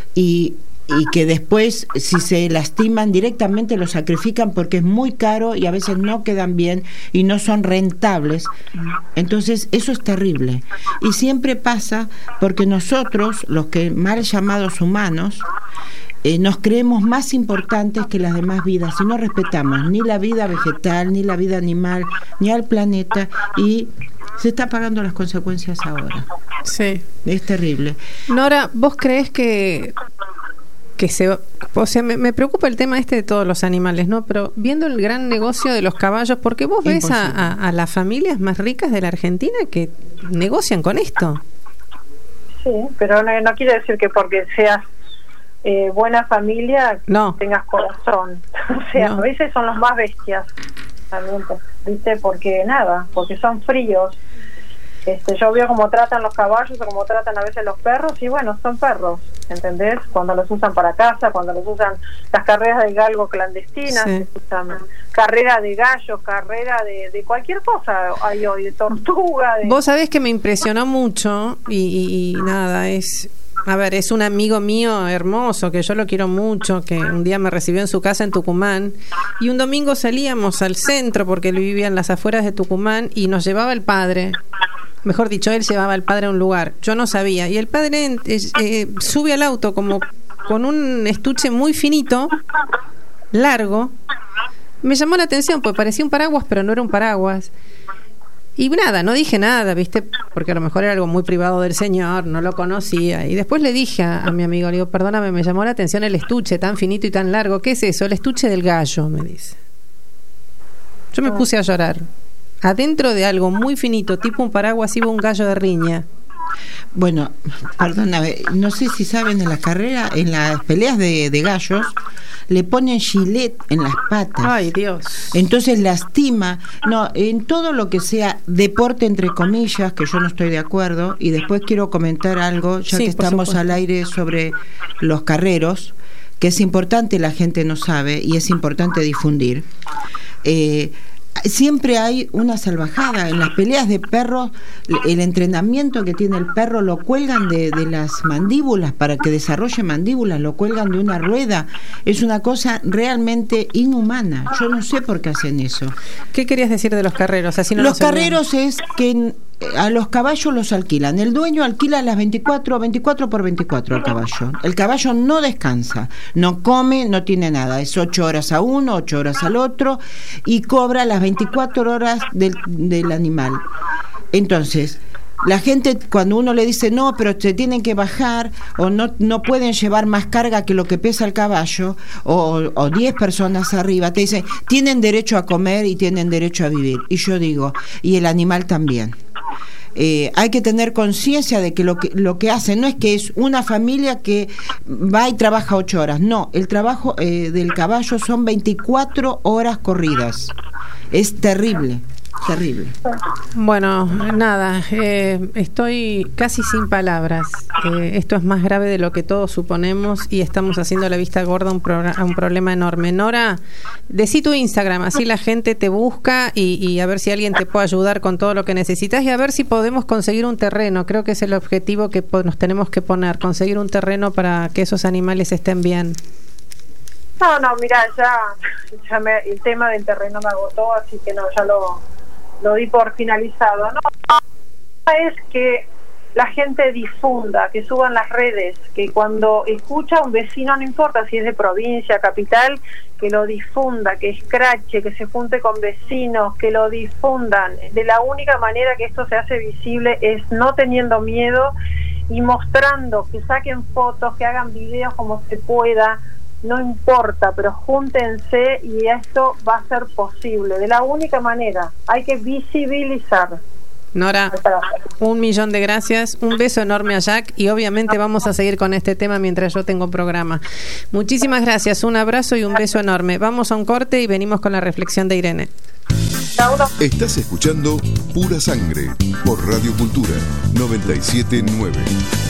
y y que después si se lastiman directamente los sacrifican porque es muy caro y a veces no quedan bien y no son rentables. Entonces eso es terrible y siempre pasa porque nosotros, los que mal llamados humanos, eh, nos creemos más importantes que las demás vidas y no respetamos ni la vida vegetal, ni la vida animal, ni al planeta y se está pagando las consecuencias ahora. Sí. Es terrible. Nora, ¿vos creés que que se, o sea, me, me preocupa el tema este de todos los animales, ¿no? Pero viendo el gran negocio de los caballos, porque vos ves a, a, a las familias más ricas de la Argentina que negocian con esto. Sí, pero no, no quiere decir que porque seas eh, buena familia no. tengas corazón. O sea, no. A veces son los más bestias también, ¿viste? Porque nada, porque son fríos. Este, yo veo cómo tratan los caballos o cómo tratan a veces los perros y bueno, son perros, ¿entendés? Cuando los usan para caza, cuando los usan las carreras de galgo clandestinas, sí. usan carrera de gallo, carrera de, de cualquier cosa, hay hoy de tortuga. De... Vos sabés que me impresionó mucho y, y, y nada, es a ver, es un amigo mío hermoso, que yo lo quiero mucho, que un día me recibió en su casa en Tucumán, y un domingo salíamos al centro, porque él vivía en las afueras de Tucumán, y nos llevaba el padre. Mejor dicho, él llevaba al padre a un lugar. Yo no sabía. Y el padre eh, eh, sube al auto como con un estuche muy finito, largo. Me llamó la atención, pues parecía un paraguas, pero no era un paraguas. Y nada, no dije nada, ¿viste? Porque a lo mejor era algo muy privado del señor, no lo conocía. Y después le dije a, a mi amigo, le digo, perdóname, me llamó la atención el estuche tan finito y tan largo. ¿Qué es eso? El estuche del gallo, me dice. Yo me puse a llorar. Adentro de algo muy finito, tipo un paraguas, iba un gallo de riña. Bueno, perdóname, no sé si saben, en las carreras, en las peleas de, de gallos, le ponen gilet en las patas. Ay, Dios. Entonces lastima. No, en todo lo que sea deporte, entre comillas, que yo no estoy de acuerdo, y después quiero comentar algo, ya Sí, que estamos supuesto. al aire, sobre los carreros, que es importante, la gente no sabe, y es importante difundir. Eh, Siempre hay una salvajada. En las peleas de perros, el entrenamiento que tiene el perro lo cuelgan de, de las mandíbulas para que desarrolle mandíbulas, lo cuelgan de una rueda. Es una cosa realmente inhumana. Yo no sé por qué hacen eso. ¿Qué querías decir de los carreros? Así no Los nos olvidamos. carreros es que a los caballos los alquilan. El dueño alquila las veinticuatro, veinticuatro por veinticuatro al caballo. El caballo no descansa, no come, no tiene nada. Es ocho horas a uno, ocho horas al otro, y cobra las veinticuatro horas del, del animal. Entonces, la gente, cuando uno le dice no, pero se tienen que bajar, o no no pueden llevar más carga que lo que pesa el caballo, o, o diez personas arriba, te dicen, tienen derecho a comer y tienen derecho a vivir. Y yo digo, y el animal también. Eh, hay que tener conciencia de que lo que lo que hacen no es que es una familia que va y trabaja ocho horas. No, el trabajo eh, del caballo son veinticuatro horas corridas. Es terrible. Terrible. Bueno, nada, eh, estoy casi sin palabras. Eh, esto es más grave de lo que todos suponemos y estamos haciendo la vista gorda a un, pro- a un problema enorme. Nora, decí tu Instagram, así la gente te busca y, y a ver si alguien te puede ayudar con todo lo que necesitas y a ver si podemos conseguir un terreno. Creo que es el objetivo que po- nos tenemos que poner, conseguir un terreno para que esos animales estén bien. No, no, mira, ya, ya me, el tema del terreno me agotó, así que no, ya lo, lo di por finalizado. No, es que la gente difunda, que suban las redes, que cuando escucha a un vecino, no importa si es de provincia, capital, que lo difunda, que escrache, que se junte con vecinos, que lo difundan. De la única manera que esto se hace visible es no teniendo miedo y mostrando, que saquen fotos, que hagan videos como se pueda. No importa, pero júntense y esto va a ser posible. De la única manera, hay que visibilizar. Nora, un millón de gracias, un beso enorme a Jack y obviamente vamos a seguir con este tema mientras yo tengo programa. Muchísimas gracias, un abrazo y un beso enorme. Vamos a un corte y venimos con la reflexión de Irene. Estás escuchando Pura Sangre por Radio Cultura noventa y siete nueve.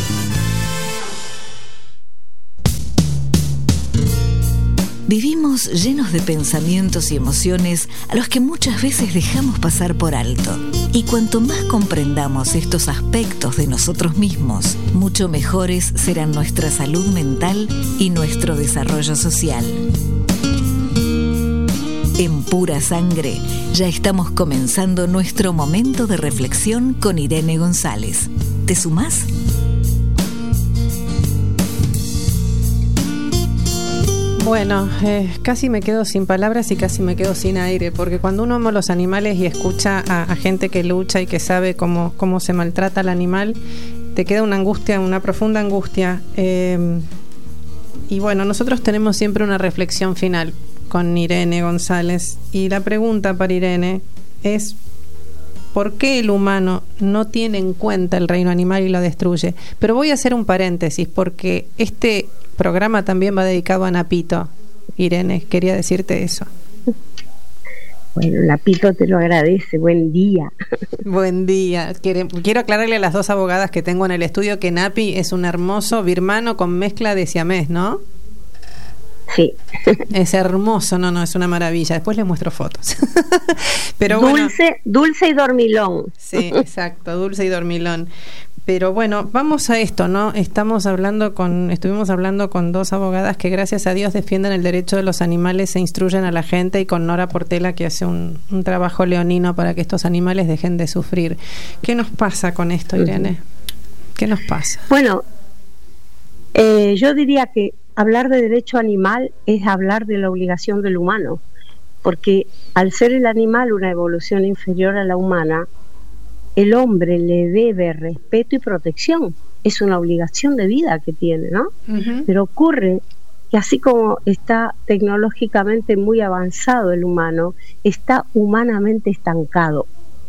Vivimos llenos de pensamientos y emociones a los que muchas veces dejamos pasar por alto. Y cuanto más comprendamos estos aspectos de nosotros mismos, mucho mejores serán nuestra salud mental y nuestro desarrollo social. En Pura Sangre ya estamos comenzando nuestro momento de reflexión con Irene González. ¿Te sumás? Bueno, eh, casi me quedo sin palabras y casi me quedo sin aire, porque cuando uno ama los animales y escucha a, a gente que lucha y que sabe cómo, cómo se maltrata al animal, te queda una angustia, una profunda angustia. Eh, y bueno, nosotros tenemos siempre una reflexión final con Irene González, y la pregunta para Irene es: ¿por qué el humano no tiene en cuenta el reino animal y lo destruye? Pero voy a hacer un paréntesis, porque este programa también va dedicado a Napito. Irene, quería decirte eso. Bueno, Napito te lo agradece. Buen día. Buen día. Quiero, quiero aclararle a las dos abogadas que tengo en el estudio que Napi es un hermoso birmano con mezcla de siamés, ¿no? Sí. Es hermoso, no, no, es una maravilla. Después les muestro fotos. Pero dulce, bueno, dulce y dormilón. Sí, exacto, dulce y dormilón. Pero bueno, vamos a esto, ¿no? Estamos hablando con, estuvimos hablando con dos abogadas que gracias a Dios defienden el derecho de los animales e instruyen a la gente, y con Nora Portela, que hace un, un trabajo leonino para que estos animales dejen de sufrir. ¿Qué nos pasa con esto, Irene? ¿Qué nos pasa? Bueno, eh, yo diría que hablar de derecho animal es hablar de la obligación del humano, porque al ser el animal una evolución inferior a la humana, el hombre le debe respeto y protección. Es una obligación de vida que tiene, ¿no? Uh-huh. Pero ocurre que así como está tecnológicamente muy avanzado el humano, está humanamente estancado.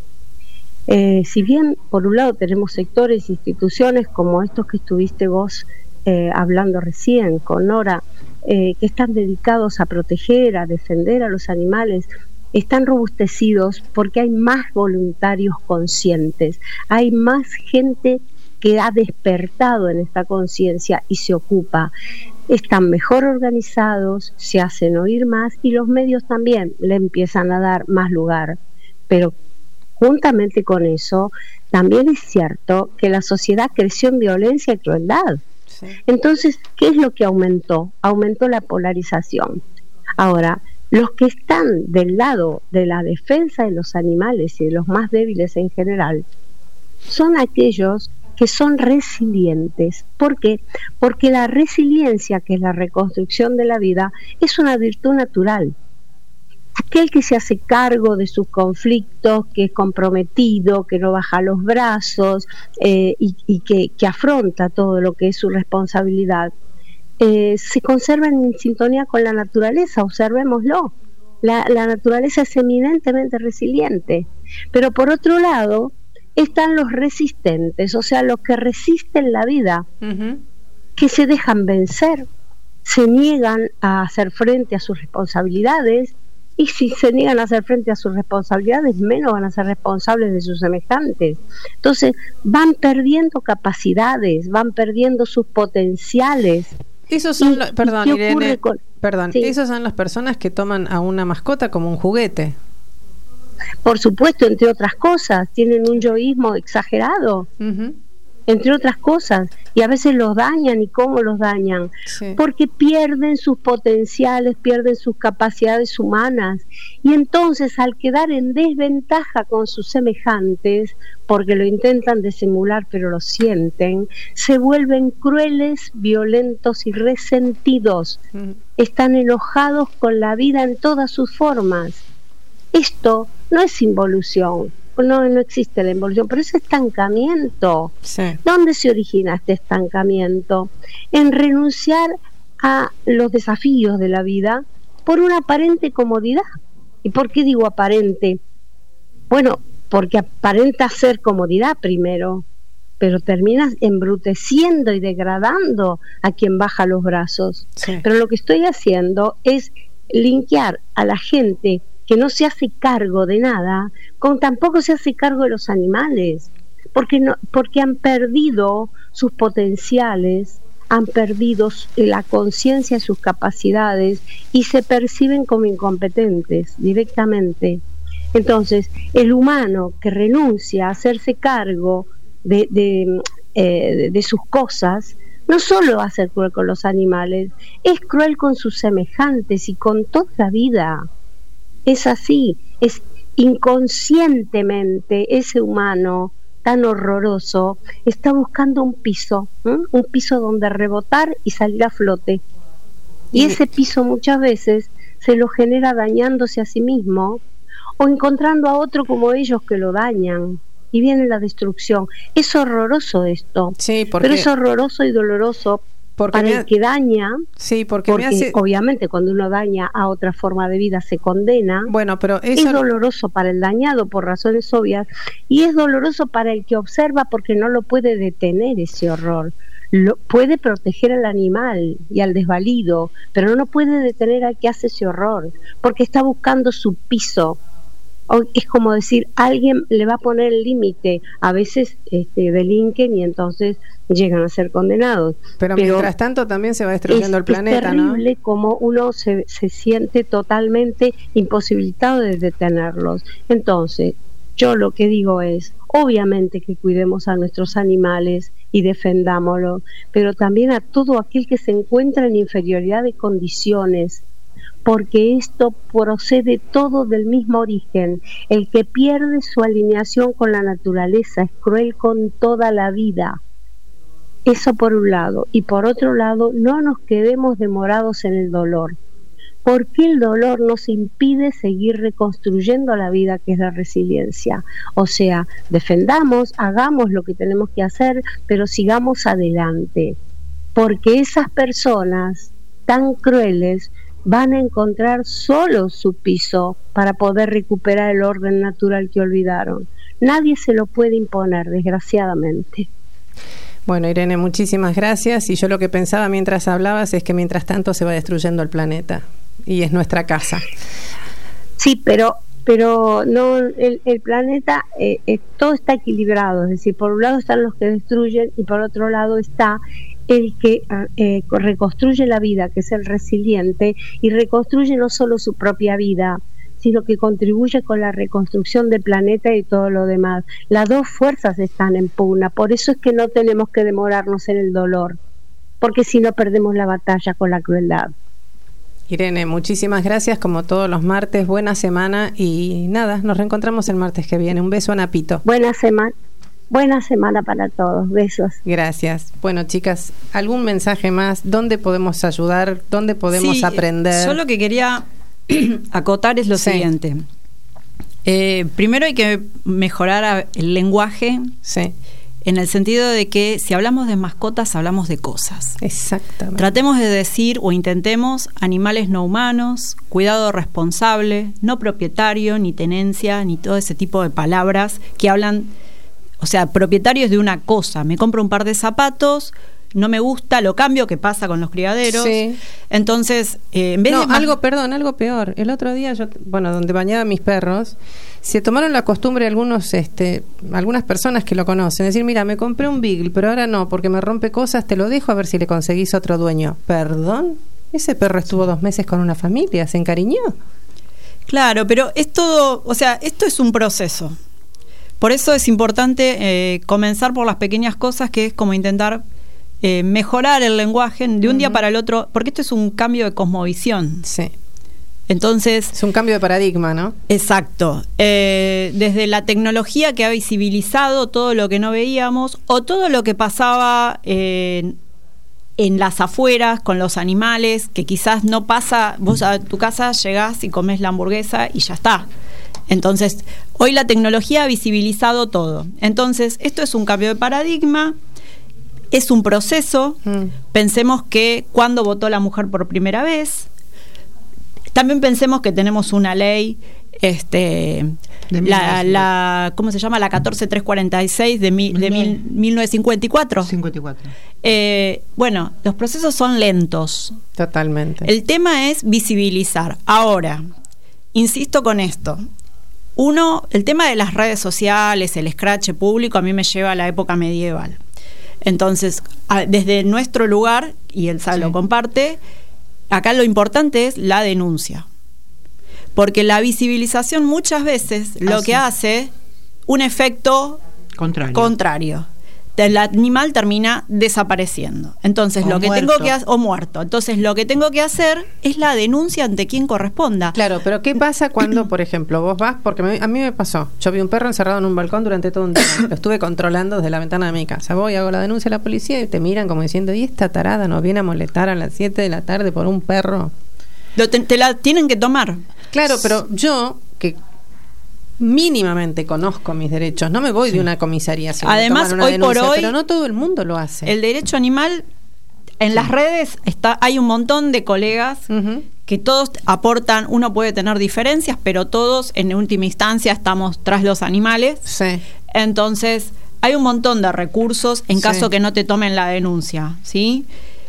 Eh, si bien por un lado tenemos sectores, instituciones como estos que estuviste vos eh, hablando recién con Nora, eh, que están dedicados a proteger, a defender a los animales, están robustecidos porque hay más voluntarios conscientes, hay más gente que ha despertado en esta conciencia y se ocupa. Están mejor organizados, se hacen oír más, y los medios también le empiezan a dar más lugar. Pero juntamente con eso, también es cierto que la sociedad creció en violencia y crueldad. Sí. Entonces, ¿qué es lo que aumentó? Aumentó la polarización. Ahora, los que están del lado de la defensa de los animales y de los más débiles en general son aquellos que son resilientes. ¿Por qué? Porque la resiliencia, que es la reconstrucción de la vida, es una virtud natural. Aquel que se hace cargo de sus conflictos, que es comprometido, que no baja los brazos eh, y, y que, que afronta todo lo que es su responsabilidad, Eh, se conservan en sintonía con la naturaleza. Observémoslo, la, la naturaleza es eminentemente resiliente. Pero por otro lado están los resistentes, o sea, los que resisten la vida, uh-huh. que se dejan vencer, se niegan a hacer frente a sus responsabilidades, y si se niegan a hacer frente a sus responsabilidades, menos van a ser responsables de sus semejantes. Entonces van perdiendo capacidades, van perdiendo sus potenciales. Esos son, lo, perdón, Irene, con, perdón, sí. Esos son las personas que toman a una mascota como un juguete. Por supuesto, entre otras cosas, tienen un yoísmo exagerado, uh-huh. entre otras cosas, y a veces los dañan. ¿Y cómo los dañan? Sí. Porque pierden sus potenciales, pierden sus capacidades humanas, y entonces al quedar en desventaja con sus semejantes, porque lo intentan disimular pero lo sienten, se vuelven crueles, violentos y resentidos. Mm. Están enojados con la vida en todas sus formas. Esto no es involución, no, no existe la involución, pero es estancamiento. Sí. ¿Dónde se origina este estancamiento? En renunciar a los desafíos de la vida por una aparente comodidad. ¿Y por qué digo aparente? Bueno, porque aparenta ser comodidad primero, pero terminas embruteciendo y degradando a quien baja los brazos. Sí. Pero lo que estoy haciendo es linkear a la gente que no se hace cargo de nada, con tampoco se hace cargo de los animales, porque no, porque han perdido sus potenciales, han perdido la conciencia de sus capacidades y se perciben como incompetentes directamente. Entonces, el humano que renuncia a hacerse cargo de, de, eh, de sus cosas, no solo va a ser cruel con los animales, es cruel con sus semejantes y con toda la vida. Es así, es inconscientemente ese humano tan horroroso está buscando un piso, ¿eh? un piso donde rebotar y salir a flote. Y ese piso muchas veces se lo genera dañándose a sí mismo o encontrando a otro como ellos que lo dañan, y viene la destrucción. Es horroroso esto, sí, porque, pero es horroroso y doloroso para el que daña. Sí, porque, porque me hace... obviamente cuando uno daña a otra forma de vida se condena. Bueno, pero eso... es doloroso para el dañado por razones obvias, y es doloroso para el que observa porque no lo puede detener ese horror. Lo, puede proteger al animal y al desvalido, pero no puede detener al que hace ese horror, porque está buscando su piso. Es como decir, alguien le va a poner el límite. A veces este, delinquen y entonces llegan a ser condenados. Pero, pero mientras tanto también se va destruyendo es, el planeta, ¿no? Es terrible, ¿no? Como uno se, se siente totalmente imposibilitado de detenerlos. Entonces, Yo lo que digo es, obviamente que cuidemos a nuestros animales y defendámoslos, pero también a todo aquel que se encuentra en inferioridad de condiciones, porque esto procede todo del mismo origen. El que pierde su alineación con la naturaleza es cruel con toda la vida. Eso por un lado. Y por otro lado, no nos quedemos demorados en el dolor. ¿Por qué el dolor nos impide seguir reconstruyendo la vida, que es la resiliencia? O sea, defendamos, hagamos lo que tenemos que hacer, pero sigamos adelante. Porque esas personas tan crueles van a encontrar solo su piso para poder recuperar el orden natural que olvidaron. Nadie se lo puede imponer, desgraciadamente. Bueno, Irene, muchísimas gracias. Y yo lo que pensaba mientras hablabas es que mientras tanto se va destruyendo el planeta y es nuestra casa. Sí, pero pero no el, el planeta eh, eh, todo está equilibrado, es decir, por un lado están los que destruyen y por otro lado está el que eh, reconstruye la vida, que es el resiliente, y reconstruye no solo su propia vida, sino que contribuye con la reconstrucción del planeta y todo lo demás. Las dos fuerzas están en pugna, por eso es que no tenemos que demorarnos en el dolor, porque si no perdemos la batalla con la crueldad. Irene, muchísimas gracias, como todos los martes, buena semana y nada, nos reencontramos el martes que viene. Un beso a Napito. Buena semana. Buena semana para todos, besos. Gracias. Bueno, chicas, ¿algún mensaje más? ¿Dónde podemos ayudar? ¿Dónde podemos sí, aprender? Yo lo que quería acotar es lo sí. siguiente. Eh, primero hay que mejorar el lenguaje. Sí. En el sentido de que si hablamos de mascotas, hablamos de cosas. Exactamente. Tratemos de decir o intentemos animales no humanos, cuidado responsable, no propietario, ni tenencia, ni todo ese tipo de palabras que hablan, o sea, propietarios de una cosa. Me compro un par de zapatos, no me gusta, lo cambio, ¿qué pasa con los criaderos? Sí. Entonces, eh, en vez no, de... algo, perdón, algo peor. El otro día, yo, bueno, donde bañaba a mis perros, se tomaron la costumbre algunos, este, algunas personas que lo conocen, decir, mira, me compré un Beagle, pero ahora no, porque me rompe cosas, te lo dejo a ver si le conseguís otro dueño. ¿Perdón? Ese perro estuvo dos meses con una familia, ¿se encariñó? Claro, pero es todo, o sea, esto es un proceso. Por eso es importante eh, comenzar por las pequeñas cosas, que es como intentar eh, mejorar el lenguaje de un uh-huh. día para el otro, porque esto es un cambio de cosmovisión. Sí. Entonces, es un cambio de paradigma, ¿no? Exacto. Eh, desde la tecnología que ha visibilizado todo lo que no veíamos o todo lo que pasaba eh, en las afueras con los animales, que quizás no pasa, vos a tu casa llegás y comés la hamburguesa y ya está. Entonces, hoy la tecnología ha visibilizado todo. Entonces, esto es un cambio de paradigma, es un proceso. Mm. Pensemos que cuando votó la mujer por primera vez, también pensemos que tenemos una ley, este, la, la, ¿cómo se llama? La catorce mil trescientos cuarenta y seis de, mi, de mil, mil novecientos cincuenta y cuatro. cincuenta y cuatro. Eh, bueno, los procesos son lentos. Totalmente. El tema es visibilizar. Ahora, insisto con esto. Uno, el tema de las redes sociales, el escrache público, a mí me lleva a la época medieval. Entonces, a, desde nuestro lugar, y el S A B sí. lo comparte, acá lo importante es la denuncia. Porque la visibilización muchas veces ah, lo sí. que hace un efecto contrario. contrario. El animal termina desapareciendo. Entonces, o lo que muerto. tengo que hacer, o muerto. Entonces, lo que tengo que hacer es la denuncia ante quien corresponda. Claro, pero ¿qué pasa cuando, por ejemplo, vos vas? Porque me, a mí me pasó. Yo vi un perro encerrado en un balcón durante todo un día. Lo estuve controlando desde la ventana de mi casa. Voy, hago la denuncia a la policía y te miran como diciendo, ¿y esta tarada nos viene a molestar a las siete de la tarde por un perro? Lo te, te la tienen que tomar. Claro, pero yo, que mínimamente conozco mis derechos, no me voy sí. de una comisaría sin además tomar una hoy denuncia, por hoy pero no todo el mundo lo hace. El derecho animal en sí. las redes está, hay un montón de colegas uh-huh. que todos aportan. Uno puede tener diferencias, pero todos en última instancia estamos tras los animales. Sí. Entonces hay un montón de recursos en sí. caso que no te tomen la denuncia, ¿sí?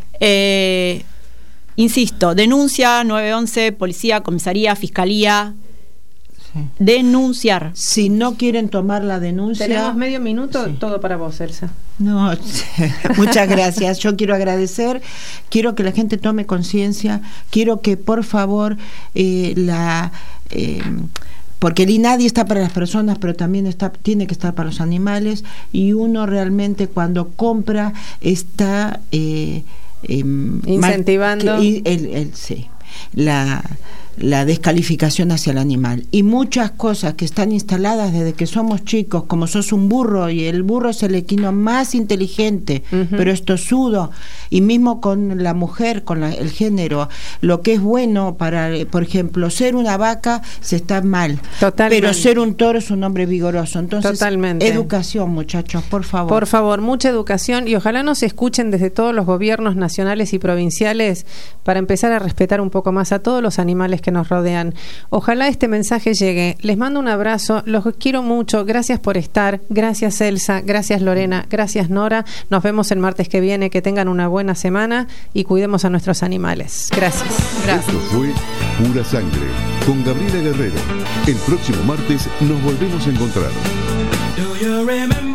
Eh, insisto, denuncia nueve once, policía, comisaría, fiscalía. Sí. Denunciar. Si no quieren tomar la denuncia. Tenemos medio minuto, sí. todo para vos, Elsa. No, muchas gracias. Yo quiero agradecer, quiero que la gente tome conciencia, quiero que por favor eh, la eh, porque el INADI está para las personas, pero también está, tiene que estar para los animales, y uno realmente cuando compra está eh, eh, incentivando mal, que, el, el, sí, la la descalificación hacia el animal, y muchas cosas que están instaladas desde que somos chicos, como sos un burro, y el burro es el equino más inteligente, uh-huh. pero es tosudo, y mismo con la mujer, con la, el género, lo que es bueno para, por ejemplo, ser una vaca se está mal, Totalmente. pero ser un toro es un hombre vigoroso. Entonces, Totalmente. educación, muchachos, por favor. Por favor, mucha educación, y ojalá nos escuchen desde todos los gobiernos nacionales y provinciales para empezar a respetar un poco más a todos los animales que nos rodean. Ojalá este mensaje llegue. Les mando un abrazo, los quiero mucho, gracias por estar, gracias Elsa, gracias Lorena, gracias Nora, nos vemos el martes que viene, que tengan una buena semana y cuidemos a nuestros animales. Gracias. Gracias. Esto fue Pura Sangre con Gabriela Guerrero. El próximo martes nos volvemos a encontrar. Do you remember?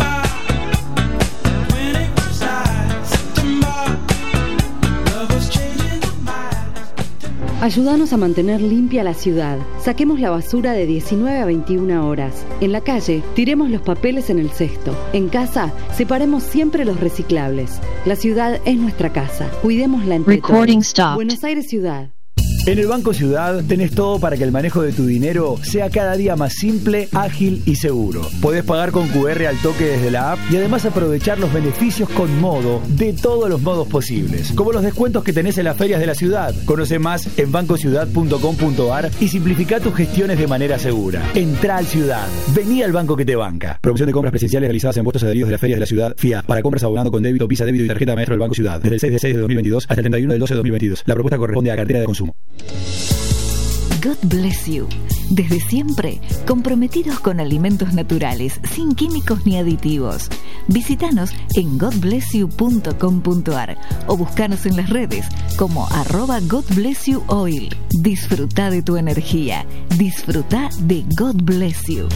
Ayúdanos a mantener limpia la ciudad. Saquemos la basura de diecinueve a veintiuna horas. En la calle, tiremos los papeles en el cesto. En casa, separemos siempre los reciclables. La ciudad es nuestra casa. Cuidémosla entre todos. Buenos Aires Ciudad. En el Banco Ciudad tenés todo para que el manejo de tu dinero sea cada día más simple, ágil y seguro. Podés pagar con cu erre al toque desde la app y además aprovechar los beneficios con Modo de todos los modos posibles, como los descuentos que tenés en las ferias de la ciudad. Conoce más en banco ciudad punto com punto ar y simplifica tus gestiones de manera segura. Entrá al Ciudad. Vení al banco que te banca. Promoción de compras presenciales realizadas en puestos adheridos de las ferias de la ciudad F I A. Para compras abonando con débito, Visa, débito y tarjeta maestro del Banco Ciudad. Desde el seis de seis de dos mil veintidós hasta el treinta y uno del doce de dos mil veintidós. La propuesta corresponde a cartera de consumo. God bless you. Desde siempre, comprometidos con alimentos naturales, sin químicos ni aditivos. Visítanos en god bless you punto com punto ar o buscanos en las redes como arroba godblessyouoil. Disfruta de tu energía. Disfruta de God Bless You.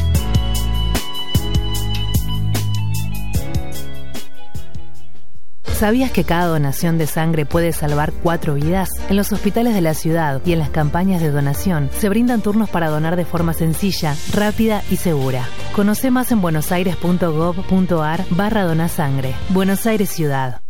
¿Sabías que cada donación de sangre puede salvar cuatro vidas? En los hospitales de la ciudad y en las campañas de donación se brindan turnos para donar de forma sencilla, rápida y segura. Conoce más en buenosaires punto gov punto ar barra donasangre. Buenos Aires Ciudad.